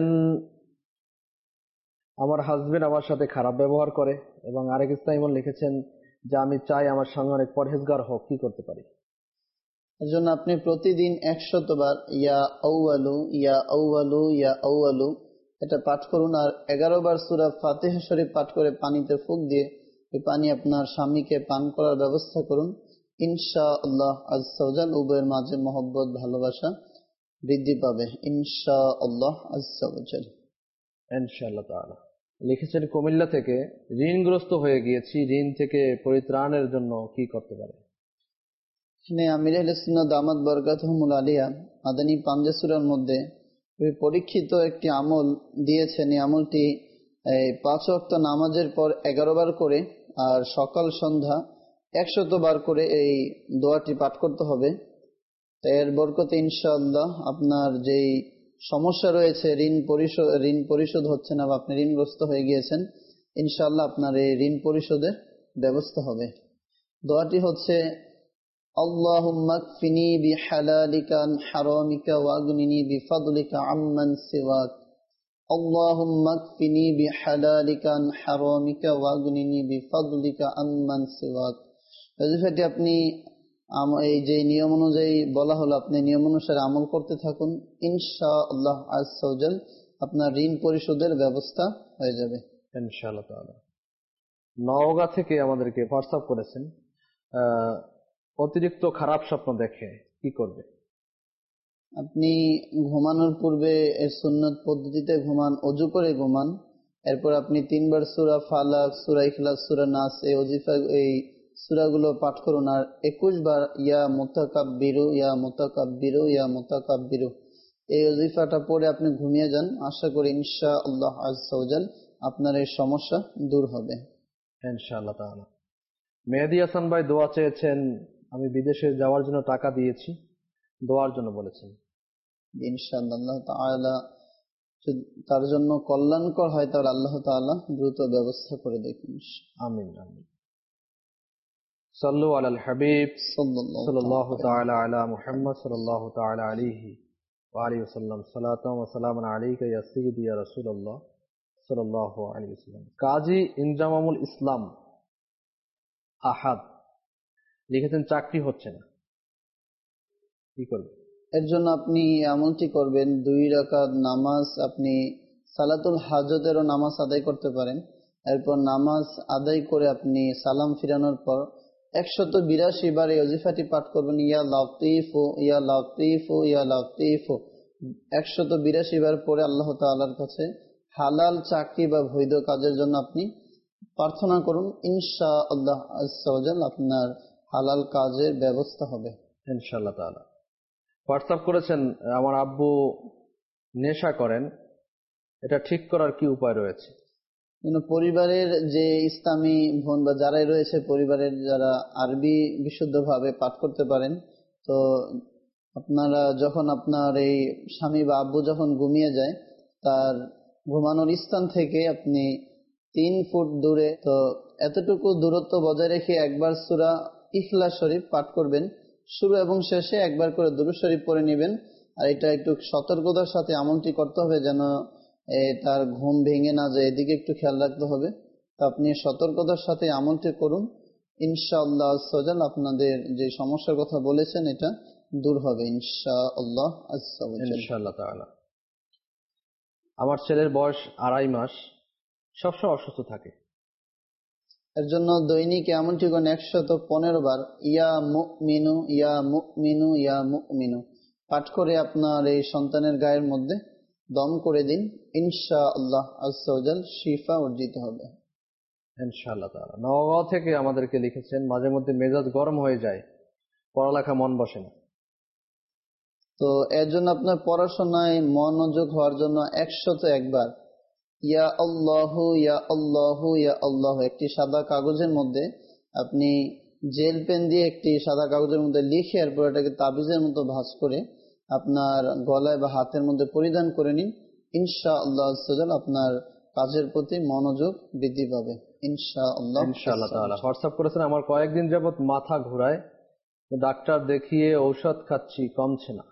আমার হাজবেন্ড আমার সাথে খারাপ ব্যবহার করে। এবং আরেক ইসলাম লিখেছেন যে আমি চাই আমার সঙ্গে অনেক পরহেজগার হোক, কি করতে পারি? এর জন্য আপনি প্রতিদিন একশত বার ইয়া আউয়ালু ইয়া আউয়ালু ইয়া আউয়ালু এটা পাঠ করুন, আর এগারো বার সূরা ফাতিহা শরীফ পাঠ করে পানিতে ফুঁক দিয়ে এই পানি আপনার স্বামীকে পান করার ব্যবস্থা করুন। ইনশাআল্লাহ আজ্জা ওয়া জাল উভয়ের মাঝে মহব্বত ভালোবাসা বৃদ্ধি পাবে ইনশাআল্লাহ আজ্জা ওয়া জাল। ইনশাআল্লাহ তাআলা। লিখেছেন কুমিল্লা থেকে, ঋণগ্রস্ত হয়ে গিয়েছি, ঋণ থেকে পরিত্রাণের জন্য কি করতে পারে? এখানে আমির আহলে সুন্নাত দামাত বরকাতুহুমুল আলিয়া মাদানী পাঞ্জা সূরার মধ্যে পরীক্ষিত একটি আমল দিয়েছেন। এই আমলটি পাঁচ ওয়াক্ত নামাজের পর এগারো বার করে আর সকাল সন্ধ্যা একশত বার করে এই দোয়াটি পাঠ করতে হবে। এর বরকতে ইনশাআল্লাহ আপনার যেই সমস্যা রয়েছে, ঋণ পরিশোধ ঋণ পরিশোধ হচ্ছে না বা আপনি ঋণগ্রস্ত হয়ে গিয়েছেন, ইনশাআল্লাহ আপনার এই ঋণ পরিশোধের ব্যবস্থা হবে। দোয়াটি হচ্ছে আল্লাহুম্মা কফিনি বিহালালিকা আন হারামিকা ওয়াগনিনি বিফাদলিকা আম্মান সিওয়াক। আল্লাহুম্মা কফিনি বিহালালিকা আন হারামিকা ওয়াগনিনি বিফাদলিকা আম্মান সিওয়াক। ওয়াজিফাটি আপনি এই যে নিয়ম অনুযায়ী বলা হলো আপনি নিয়ম অনুসারে আমল করতে থাকুন, ইনশাআল্লাহ আজ্জা ওয়া জাল আপনার ঋণ পরিশোধের ব্যবস্থা হয়ে যাবে ইনশাআল্লাহ তাআলা। নওগাঁ থেকে আমাদেরকে হোয়াটসঅ্যাপ করেছেন, অতিরিক্ত খারাপ স্বপ্ন দেখে, কি করবে? আপনি ঘুমানোর পূর্বে এর সুন্নত পদ্ধতিতে ঘুমান, অজু করে ঘুমান। এরপর আপনি তিনবার সূরা ফালাক, সূরা ইখলাস, সূরা নাস এই ওয়াজিফা এই সূরাগুলো পাঠ করুন, আর একুশ বার ইয়া মুতাকাব্বিরু ইয়া মুতাকাব্বিরু ইয়া মুতাকাব্বিরু এই ওয়াজিফাটা পড়ে আপনি ঘুমিয়ে যান। আশা করি ইনশাআল্লাহ আজ্জা ওয়া জাল আপনার এই সমস্যা দূর হবে ইনশাআল্লাহ তাআলা। মেহেদী হাসান ভাই দোয়া চেয়েছেন, আমি বিদেশে যাওয়ার জন্য টাকা দিয়েছি, দোয়ার জন্য বলেছেন। ইনশাআল্লাহ আল্লাহ তাআলা তার জন্য কল্যাণকর হয় তাহলে আল্লাহ তাআলা দ্রুত ব্যবস্থা করে দেখুন। আমিন আমিন। সাল্লু আলাল হাবিব সাল্লাল্লাহু তাআলা আলা মুহাম্মদ সাল্লাল্লাহু তাআলা আলাইহি ওয়া আলিহি ওয়াসাল্লাম। সালাতাম ওয়া সালামান আলাইকা ইয়া সাইয়্যিদি ইয়া রাসূলুল্লাহ সাল্লাল্লাহু আলাইহি ওয়াসাল্লাম। কাজী ইনজামামুল ইসলাম আহাদ লিখেছেন, চাকরি হচ্ছে না, কি করবে? এর জন্য আপনি এমনটি করবেন, দুই রাকাত নামাজ আপনি সালাতুল হাজতেরও নামাজ আদায় করতে পারেন। এরপর নামাজ আদায় করে আপনি সালাম ফিরানোর পর একশত বিরাশি বার এই ওয়াজিফাটি পাঠ করবেন, ইয়া লাতিফু ইয়া লাতিফু ইয়া লাতিফু। একশত বিরাশি বার পরে আল্লাহ তাআলার কাছে হালাল চাকরি বা বৈধ কাজের জন্য আপনি প্রার্থনা করুন, ইনশাআল্লাহ আজ্জা ওয়া জাল আপনার হালাল কাজের ব্যবস্থা হবে ইনশাআল্লাহ তাআলা। হোয়াটসঅ্যাপ করেছেন, আমার আব্বু নেশা করেন, এটা ঠিক করার কি উপায় রয়েছে? পরিবারের যে ইসলামী বোন বা যারাই রয়েছে পরিবারের যারা আরবি বিশুদ্ধভাবে পাঠ করতে পারেন, তো আপনারা যখন আপনার এই স্বামী বা আব্বু যখন ঘুমিয়ে যায় তার ঘুমানোর স্থান থেকে আপনি তিন ফুট দূরে, তো এতটুকু দূরত্ব বজায় রেখে একবার সূরা ইখলাস শরীফ পাঠ করবেন। শুরু এবং শেষে একবার করে দুরূদ শরীফ পড়ে নেবেন। আর এটা একটু সতর্কতার সাথে আমলটি করতে হবে যেন তার ঘুম ভেঙে না যায়, এদিকে একটু খেয়াল রাখতে হবে। তো আপনি সতর্কতার সাথে আমলটি করুন, ইনশাআল্লাহ আজ্জা ওয়া জাল আপনাদের যে সমস্যার কথা বলেছেন এটা দূর হবে ইনশাআল্লাহ আজ্জা ওয়া জাল। ইনশাআল্লাহ তাআলা। আমার ছেলের বয়স আড়াই মাস, সবসময় অসুস্থ থাকে। এর জন্য দৈনিক এমনটি কোন একশত পনেরো বার ইয়া মুমিনু ইয়া মুমিনু ইয়া মুমিনু পাঠ করে আপনার এই সন্তানের গায়ের মধ্যে দম করে দিন, ইনশাআল্লাহ আজ্জা ওয়া জাল শিফা অর্জিত হবে। ইনশাআল্লাহ তাআলা। নওগাঁ থেকে আমাদেরকে লিখেছেন, মাঝে মধ্যে মেজাজ গরম হয়ে যায়, পড়ালেখা মন বসে না। তো এর জন্য আপনার পড়াশোনায় মনোযোগ হওয়ার জন্য একশত একবার ইয়া আল্লাহু ইয়া আল্লাহু ইয়া আল্লাহু একটি সাদা কাগজের মধ্যে আপনি জেল পেন দিয়ে একটি সাদা কাগজের মধ্যে লিখে এরপর এটাকে তাবিজের মতো ভাঁজ করে আপনার গলায় বা হাতের মধ্যে পরিধান করে নিন। ইনশাআল্লাহ আপনার কাজের প্রতি মনোযোগ বৃদ্ধি পাবে ইনশাআল্লাহ। ইনশাআল্লাহ তাআলা। হোয়াটসঅ্যাপ করেছেন, আমার কয়েকদিন যাবত মাথা ঘোরায়, ডাক্তার দেখিয়ে ঔষধ খাচ্ছি, কমছে না।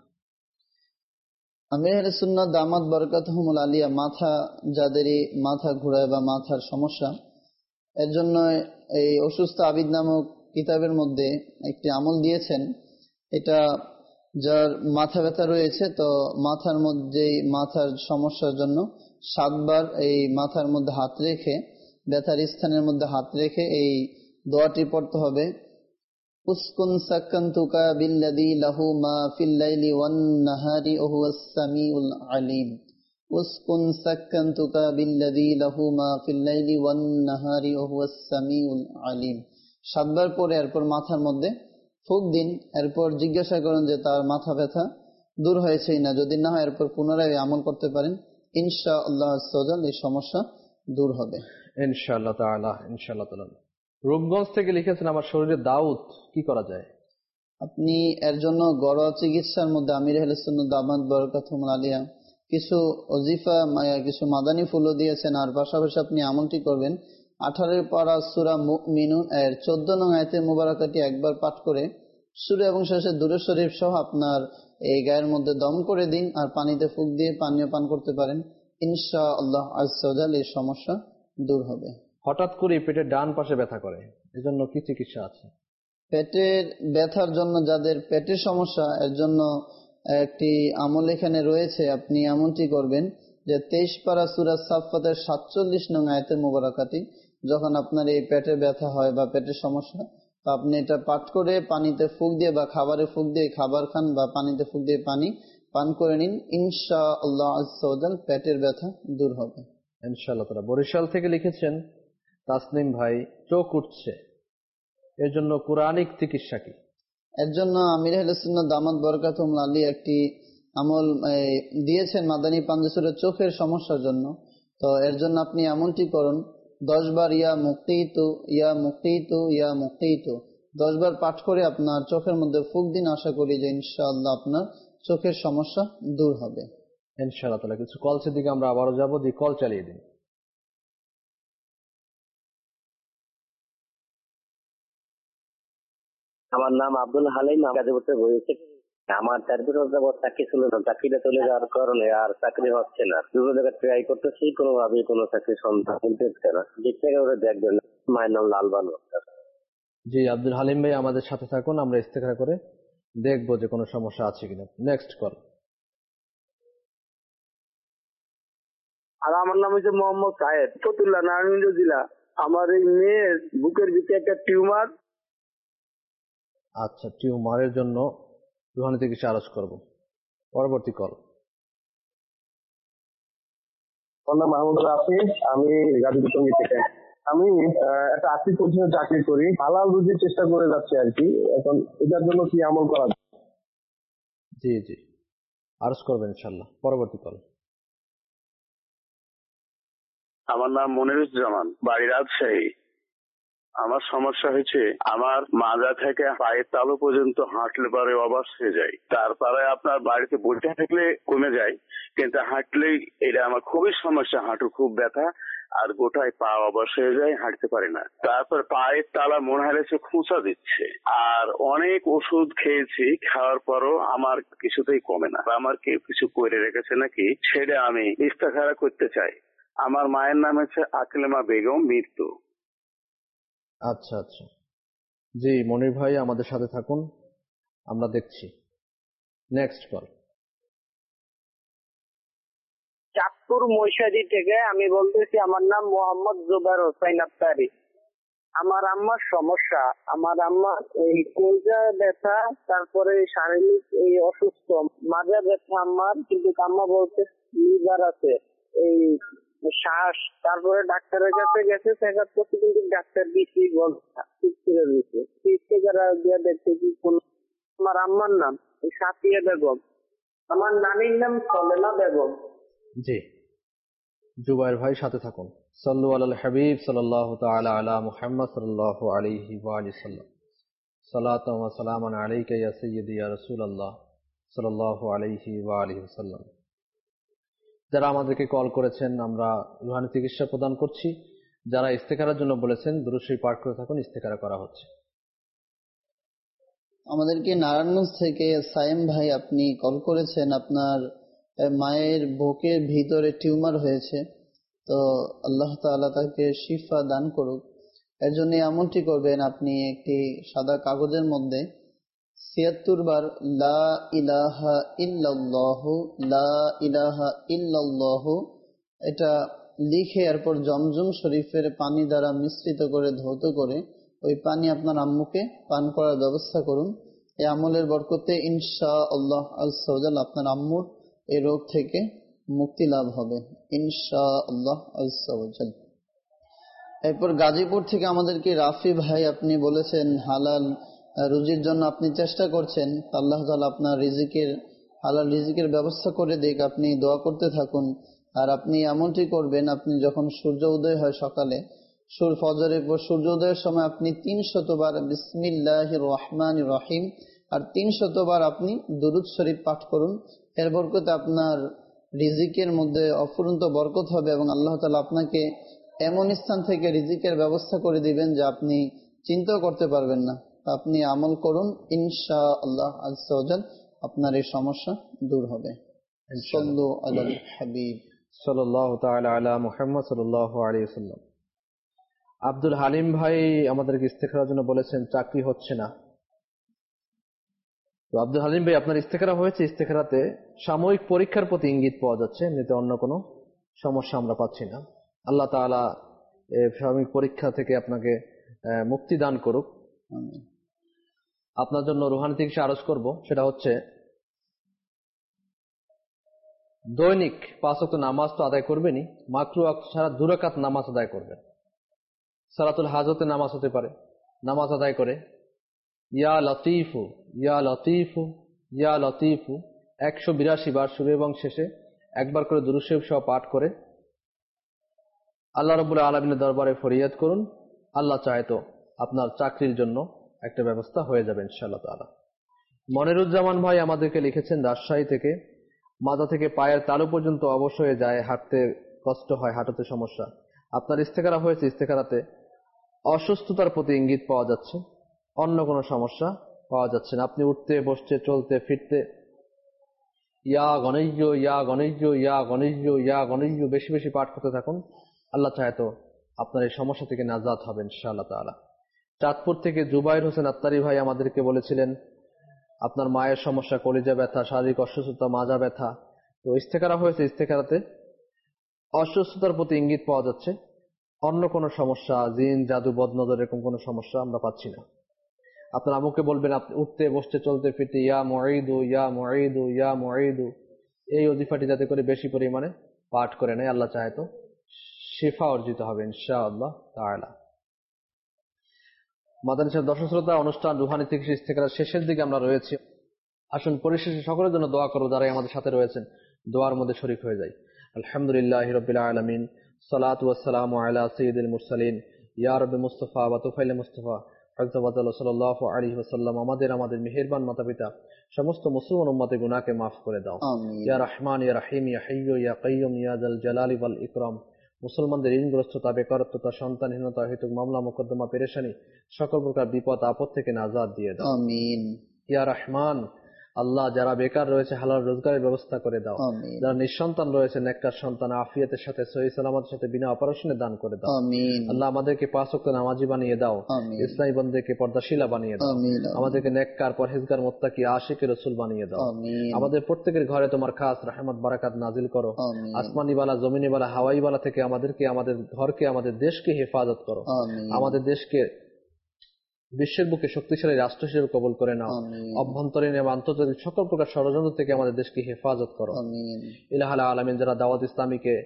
আমির আহলে সুন্নাত দামাত বরকাতুহুমুল আলিয়া মাথা যাদেরই মাথা ঘোরায় বা মাথার সমস্যা, এর জন্য এই অসুস্থ আবিদ নামক কিতাবের মধ্যে একটি আমল দিয়েছেন। এটা যার মাথা ব্যথা রয়েছে, তো মাথার মধ্যে মাথার সমস্যার জন্য সাতবার এই মাথার মধ্যে হাত রেখে, ব্যথার স্থানের মধ্যে হাত রেখে এই দোয়াটি পড়তে হবে। উসকুন সাক্কান্তুকা বিল্লাযী লাহু মা ফিল লাইলি ওয়ান নাহারি ওয়া হুয়াস সামিউল আলিম। উসকুন সাক্কান্তুকা বিল্লাযী লাহু মা ফিল লাইলি ওয়ান নাহারি ওয়া হুয়াস সামিউল আলিম। সাতবার পরে এরপর মাথার মধ্যে ফুঁক দিন। এরপর জিজ্ঞাসা করেন যে তার মাথা ব্যথা দূর হয়েছে না, যদি না হয় এরপর পুনরায় আমল করতে পারেন, ইনশাআল্লাহ এই সমস্যা দূর হবে ইনশাআল্লাহ তাআলা। ইনশাআল্লাহ তাআলা। রূপগঞ্জ থেকে লিখেছেন, আমার শরীরে দাউদ, কি করা যায়? আপনি এর জন্য ঘরোয়া চিকিৎসার মধ্যে আমির আহলে সুন্নাত দামাত বরকাতুহুমুল আলিয়া কিছু ওজিফা, কিছু মাদানী ফুলও দিয়েছেন। আর পাশাপাশি আপনি আমলটি করবেন, আঠারো পারা সূরা মুমিনুন এর চোদ্দ নং আয়াতে মুবারাকাটি একবার পাঠ করে শুরু এবং শেষে দুরূদ শরীফ সহ আপনার এই গায়ের মধ্যে দম করে দিন, আর পানিতে ফুঁক দিয়ে পানীয় পান করতে পারেন। ইনশাআল্লাহ আযজা ওয়া জাল্লা এই সমস্যা দূর হবে। হঠাৎ করে পেটের ডান পাশে ব্যথা করে, এজন্য কি চিকিৎসা আছে? পেটের ব্যথার জন্য, যাদের পেটের সমস্যা, এর জন্য একটি আমল এখানে রয়েছে। আপনি এমনটি করবেন যে তেইশ পারা সূরা সাফফাতের সাতচল্লিশ নং আয়াতের মুবারাকাতি যখন আপনার এই পেটে ব্যথা হয় বা পেটের সমস্যা, তো আপনি এটা পাঠ করে পানিতে ফুঁক দিয়ে বা খাবারে ফুঁক দিয়ে খাবার খান বা পানিতে ফুঁক দিয়ে পানি পান করে নিন। ইনশাআল্লাহ আযজা ওয়া জাল্লা পেটের ব্যথা দূর হবে ইনশাআল্লাহ তাআলা। বরিশাল থেকে লিখেছেন তাসনিম ভাই, চোখ উঠছে, এর জন্য কুরআনিক চিকিৎসা কি? এর জন্য আমির আহলে সুন্নাত দামাত বরকাতুহুমুল আলিয়া একটি আমল দিয়েছেন মাদানী পাঞ্জেসুরে চোখের সমস্যার জন্য। তো এর জন্য আপনি এমনটি করুন, দশ বার ইয়া মুক্তিতু ইয়া মুক্তিতু ইয়া মুক্তিতু দশ বার পাঠ করে আপনার চোখের মধ্যে ফুঁক দিন। আশা করি যে ইনশাআল্লাহ আপনার চোখের সমস্যা দূর হবে ইনশাআল্লাহ তাআলা। কিছু কলসের দিকে আমরা আবারও যাব, দি কল চালিয়ে দিন। আমার নাম আব্দুল হালিম, গাজীপুর থেকে বলছি। আমার চার বছর যাবত চাকরি ছিল না, চাকরিটা চলে যাওয়ার কারণে আর চাকরি হচ্ছে না। বিভিন্ন জায়গায় ট্রাই করতেছি, কোনোভাবেই কোনো চাকরির সন্ধান মিলতেছে না। দিক থেকে ওরা দেখবেন। মায়ের নাম লাল বানু। জি আব্দুল হালিম ভাই, আমাদের সাথে থাকুন, আমরা ইস্তেখারা করে দেখবো যে কোনো সমস্যা আছে কিনা। Next call. আর আমার নাম হচ্ছে মোহাম্মদ সাহেব, ফতুল্লাহ, নারায়ণগঞ্জ জেলা। আমার এই মেয়ের বুকের ভিতরে একটা টিউমার। আচ্ছা, টিউমারের জন্য রুহানি চিকিৎসা আলোচ করব। পরবর্তী কল। আমার নাম মাহমুদ রাফি, আমি গাজীপুর থেকে। আমি একটা আর্থিক প্রতিষ্ঠানে চাকরি করি, হালাল রুজির চেষ্টা করে যাচ্ছি আর কি। এখন এটার জন্য কি আমল করা যায়? জি জি আলোচ করবেন ইনশাআল্লাহ। পরবর্তী কল। আমার নাম মনিরুজ্জামান, বাড়ি রাজশাহী। আমার সমস্যা হয়েছে, আমার মাজা থেকে পায়ের তালু পর্যন্ত হাঁটলে পরে অবশ হয়ে যায়। তারপরে আপনার বাড়িতে বসে থাকলে কমে যায়, কিন্তু হাঁটলেই এটা আমার খুবই সমস্যা। হাঁটু খুব ব্যথা, আর গোটায় পা অবশ হয়ে যায়, হাঁটতে পারি না। তারপর পায়ের তালা মনে হয়েছে খুঁচা দিচ্ছে। আর অনেক ওষুধ খেয়েছি, খাওয়ার পরও আমার কিছুতেই কমে না। আমার কেউ কিছু করে রেখেছে নাকি সেটা আমি ইস্তেখারা করতে চাই। আমার মায়ের নাম হচ্ছে আকলিমা বেগম মৃত্যু। আচ্ছা আচ্ছা, জি মনির ভাই আমাদের সাথে থাকুন, আমরা দেখছি। Next call. চাঁদপুর মৈশাদি থেকে আমি বলতেছি, আমার নাম মোহাম্মদ জুবাইর হোসেন আফতারি। আমার আম্মার সমস্যা, আমার আম্মার এই কলজা ব্যথা, তারপরে শারীরিক এই অসুস্থ, মাজা ব্যথা আম্মার, কিন্তু আম্মা বলতে লিভার আছে, এই শ্বাস, তারপরে ডাক্তারের কাছে গেছে চেক আপ করতে, কিন্তু ডাক্তার দিছি দিচ্ছে দিয়ে দেখতে কি কোন। আমার আম্মার নাম সাফিয়া বেগম, আমার নানির নাম সলেমা বেগম। জি, জুবাইর ভাই সাথে থাকুন। সাল্লু আলাল হাবিব সাল্লাল্লাহু তাআলা আলা মুহাম্মদ সাল্লাল্লাহু আলাইহি ওয়া আলিহি সাল্লাম। সালাতু ওয়া সালামান আলাইকা ইয়া সাইয়্যিদি ইয়া রাসূলুল্লাহ সাল্লাল্লাহু আলাইহি ওয়া আলিহি সাল্লাম। যারা আমাদেরকে কল করেছেন আমরা রুহানি চিকিৎসা প্রদান করছি। যারা ইস্তেখারার জন্য বলেছেন দুরূদ শরীফ পাঠ করে থাকুন, ইস্তেখারা করা হচ্ছে। আমাদেরকে নারায়ণগঞ্জ থেকে সায়েম ভাই আপনি কল করেছেন, আপনার মায়ের বুকের ভিতরে টিউমার হয়েছে, তো আল্লাহ তাআলা তাকে শিফা দান করুক। এর জন্য এমনটি করবেন, আপনি একটি সাদা কাগজের মধ্যে ছিয়াত্তর বার লা ইলাহা ইল্লাল্লাহু লা ইলাহা ইল্লাল্লাহু এটা লিখে এরপর জমজম শরীফের পানি দ্বারা মিশ্রিত করে ধৌত করে ওই পানি আপনার আম্মুকে পান করার ব্যবস্থা করুন। এই আমলের বরকতে ইনশাআল্লাহ আযজা ওয়া জাল আপনার আম্মুর এই রোগ থেকে মুক্তি লাভ হবে ইনশাআল্লাহ আযজা ওয়া জাল। এরপর গাজীপুর থেকে আমাদেরকে রাফি ভাই আপনি বলেছেন হালাল রুজির জন্য আপনি চেষ্টা করছেন, আল্লাহ তাআলা আপনার রিজিকের হালাল রিজিকের ব্যবস্থা করে দিক। আপনি দোয়া করতে থাকুন। আর আপনি এমনটি করবেন, আপনি যখন সূর্য উদয় হয় সকালে সুর ফজরের পর সূর্য উদয়ের সময় আপনি তিন শতবার বিসমিল্লাহির রহমানির রহিম আর তিন শতবার আপনি দুরূদ শরীফ পাঠ করুন। এর বরকতে আপনার রিজিকের মধ্যে অফুরন্ত বরকত হবে এবং আল্লাহ তাআলা আপনাকে এমন স্থান থেকে রিজিকের ব্যবস্থা করে দিবেন যা আপনি চিন্তাও করতে পারবেন না। আপনি আমল করুন, ইনশাআল্লাহ আযজা ওয়া জাল আপনার এই সমস্যা দূর হবে। সাল্লু আলাল হাবিব সাল্লাল্লাহু তাআলা আলা মুহাম্মদ সাল্লাল্লাহু আলাইহি ওয়াসাল্লাম। আব্দুল হালিম ভাই আমাদেরকে ইস্তেখারার জন্য বলেছেন চাকরি হচ্ছে না। তো আব্দুল হালিম ভাই আপনার ইস্তেখারা হয়েছে, ইস্তেখারাতে সাময়িক পরীক্ষার প্রতি ইঙ্গিত পাওয়া যাচ্ছে, এমনিতে অন্য কোনো সমস্যা আমরা পাচ্ছি না। আল্লাহ তাআলা এই সাময়িক পরীক্ষা থেকে আপনাকে মুক্তি দান করুক। আপনার জন্য রুহানি চিকিৎসা আরজ করব, সেটা হচ্ছে দৈনিক পাঁচ ওয়াক্ত নামাজ তো আদায় করবেনই, মাকরু ওয়াক্ত ছাড়া দুই রাকাত নামাজ আদায় করবেন। সালাতুল হাজতে নামাজ হতে পারে, নামাজ আদায় করে ইয়া লতীফু ইয়া লতীফু ইয়া লতীফু একশো বিরাশি বার শুরু এবং শেষে একবার করে দুরূদ শরীফ সহ পাঠ করে আল্লাহ রাব্বুল আলামিনের দরবারে ফরিয়াদ করুন। আল্লাহ চায় তো আপনার চাকরির জন্য একটা ব্যবস্থা হয়ে যাবে ইনশাআল্লাহ তাআলা। মনিরুজ্জামান ভাই আমাদেরকে লিখেছেন রাজশাহী থেকে, মাথা থেকে পায়ের তালু পর্যন্ত অবশ হয়ে যায়, হাঁটতে কষ্ট হয়, হাঁটুতে সমস্যা। আপনার ইস্তেখারা হয়েছে, ইস্তেখারাতে অসুস্থতার প্রতি ইঙ্গিত পাওয়া যাচ্ছে, অন্য কোনো সমস্যা পাওয়া যাচ্ছে না। আপনি উঠতে বসতে চলতে ফিরতে ইয়া গণিজ্য ইয়া গণিজ্য ইয়া গণিজ্য ইয়া গণিজ্য বেশি বেশি পাঠ করতে থাকুন। আল্লাহ চায় তো আপনার এই সমস্যা থেকে নাজাত হবেন ইনশাআল্লাহ তাআলা। চাঁদপুর থেকে জুবাইর হোসেন আত্তারি ভাই আমাদেরকে বলেছিলেন আপনার মায়ের সমস্যা, কলিজা ব্যথা, শারীরিক অসুস্থতা, মাজা ব্যথা। তো ইস্তেখারা হয়েছে, ইস্তেখারাতে অসুস্থতার প্রতি ইঙ্গিত পাওয়া যাচ্ছে, অন্য কোনো সমস্যা জিন জাদু বদনজর এরকম কোনো সমস্যা আমরা পাচ্ছি না। আপনার আম্মুকে বলবেন আপনি উঠতে বসতে চলতে ফিরতে ইয়া মুঈদু ইয়া মুঈদু ইয়া মুঈদু এই ওজিফাটি যাতে করে বেশি পরিমাণে পাঠ করে নেয়, আল্লাহ চায় তো শিফা অর্জিত হবে ইনশাআল্লাহ তাআলা। মাদানী সাহেব দর্শক শ্রোতা, অনুষ্ঠান রুহানি চিকিৎসা ইস্তেখারার শেষের দিকে আমরা রয়েছি। আসুন পরিশেষে সকলের জন্য দোয়া করব, যারাই আমাদের সাথে রয়েছেন দোয়ার মধ্যে শরীক হয়ে যায়। আলহামদুলিল্লাহি রাব্বিল আলামিন, সালাতু ওয়াস সালামু আলা সাইয়্যিদিল মুরসালিন ইয়া রাব্বি মুস্তাফা ওয়া তুফাইল মুস্তাফা হযরত সাল্লাল্লাহু আলাইহি ওয়াসাল্লাম। আমাদের আমাদের মেহেরবান মাতা-পিতা সমস্ত মুসলমান উম্মতের গুনাহকে maaf করে দাও। ইয়া রহমান ইয়া রহিম ইয়া হাইয়্যু ইয়া কাইয়্যুম ইয়া যাল জালালি ওয়াল ইকরাম। মুসলমানদের ঋণগ্রস্ততা, বেকারত্বতা, সন্তানহীনতা, হেতুক মামলা মোকদ্দমা, পেরেশানি, সকল প্রকার বিপদ আপদ থেকে নাজাত দিয়ে দাও। আমিন। ইয়া রহমান, আল্লাহ যারা বেকার রয়েছে হালাল রোজগারের ব্যবস্থা করে দাও। যারা নিঃসন্তান রয়েছে নেককার সন্তান আফিয়াতের সাথে সহি সালামতের সাথে বিনা অপারেশনে দান করে দাও। আল্লাহ আমাদেরকে পাঁচ ওয়াক্ত নামাজি বানিয়ে দাও, ইসলামী বন্দেকে পর্দাশীলা বানিয়ে দাও, আমাদেরকে নেককার পরহেজগার মুত্তাকি আশিকে রাসূল বানিয়ে দাও। আমাদের প্রত্যেকের ঘরে তোমার খাস রহমত বারাকাত নাজিল করো। আসমানি বালা, জমিনি বালা, হাওয়াই বালা থেকে আমাদেরকে, আমাদের ঘরকে, আমাদের দেশকে হেফাজত করো। আমাদের দেশকে বিশ্বের বুকে শক্তিশালী রাষ্ট্র হিসেবে কবুল করে নাও। অভ্যন্তরীণ এবং আন্তর্জাতিক সকল প্রকার ষড়যন্ত্র থেকে আমাদের দেশকে হেফাজত করো। ইলাহুল আলামিন, যারা দাওয়াত ইসলামীকে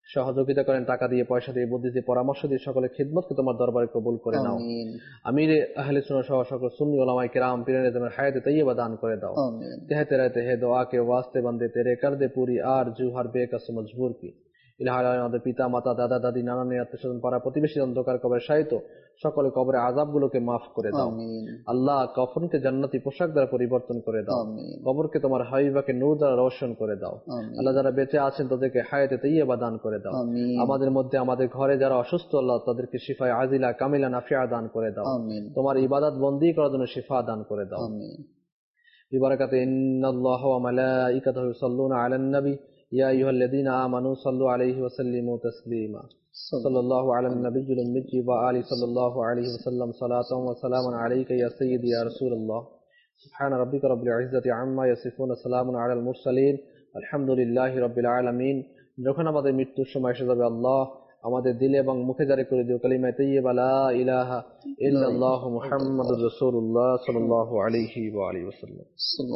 সহযোগিতা করেন টাকা দিয়ে, পয়সা দিয়ে, বুদ্ধি দিয়ে, পরামর্শ দিয়ে সকলের খিদমতকে তোমার দরবারে কবুল করে নাও। আমির আহলে সুন্নাহ সহ সকল সুন্নি উলামায়ে কেরাম পীরানে জামের হায়াতে তৈয়বা দান করে দাও। कहते रहते हैं दुआ के वास्ते बंदे तेरे कर दे पूरी आरजू हर बेकस मजबूर की। ইলাহার আমাদের পিতা মাতা দাদা দাদি নানা নানি আত্মীয় স্বজন পাড়া প্রতিবেশী অন্ধকার কবরে শায়িত সকলে কবরে আযাবগুলোকে মাফ করে দাও। আল্লাহ কফনকে জান্নাতি পোশাক দ্বারা পরিবর্তন করে দাও। কবরকে তোমার হাবিবাকে নূর দ্বারা রোশন করে দাও। আল্লাহ যারা বেঁচে আছেন তাদেরকে হায়াতে তাইয়্যিবা দান করে দাও। আমাদের মধ্যে আমাদের ঘরে যারা অসুস্থ আল্লাহ তাদেরকে শিফায়ে আজিলা কামিলা নাফিয়া দান করে দাও। তোমার ইবাদত বন্দী করার জন্য শিফা দান করে দাও। বিবারাকাতে ইন্নাল্লাহা ওয়া মালাইকাতাহু ইউসাল্লুনা আলান নবী يا أيها الذين آمنوا صلوا عليه وسلموا تسليما صلى الله على النبي الأمي وآله صلى الله عليه وسلم صلاة وسلاما عليك يا سيدي يا رسول الله سبحان ربك رب العزة عما يصفون سلام على المرسلين الحمد لله رب العالمين। যখন আমাদের মৃত্যুর সময় এসে যাবে আল্লাহ আমাদের দিলে এবং মুখে জারি করে দিও কালিমা তাইয়্যিবা লা ইলাহা ইল্লাল্লাহু মুহাম্মাদুর রাসূলুল্লাহ সাল্লাল্লাহু আলাইহি ওয়া আলিহি ওয়াসাল্লাম।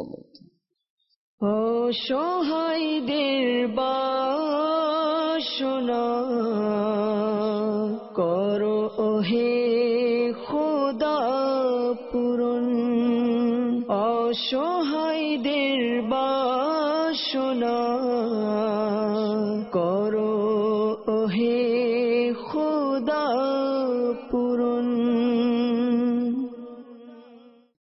অসহায়দের বাসনা করো হে খোদা পূরণ, অসহায়দের বাসনা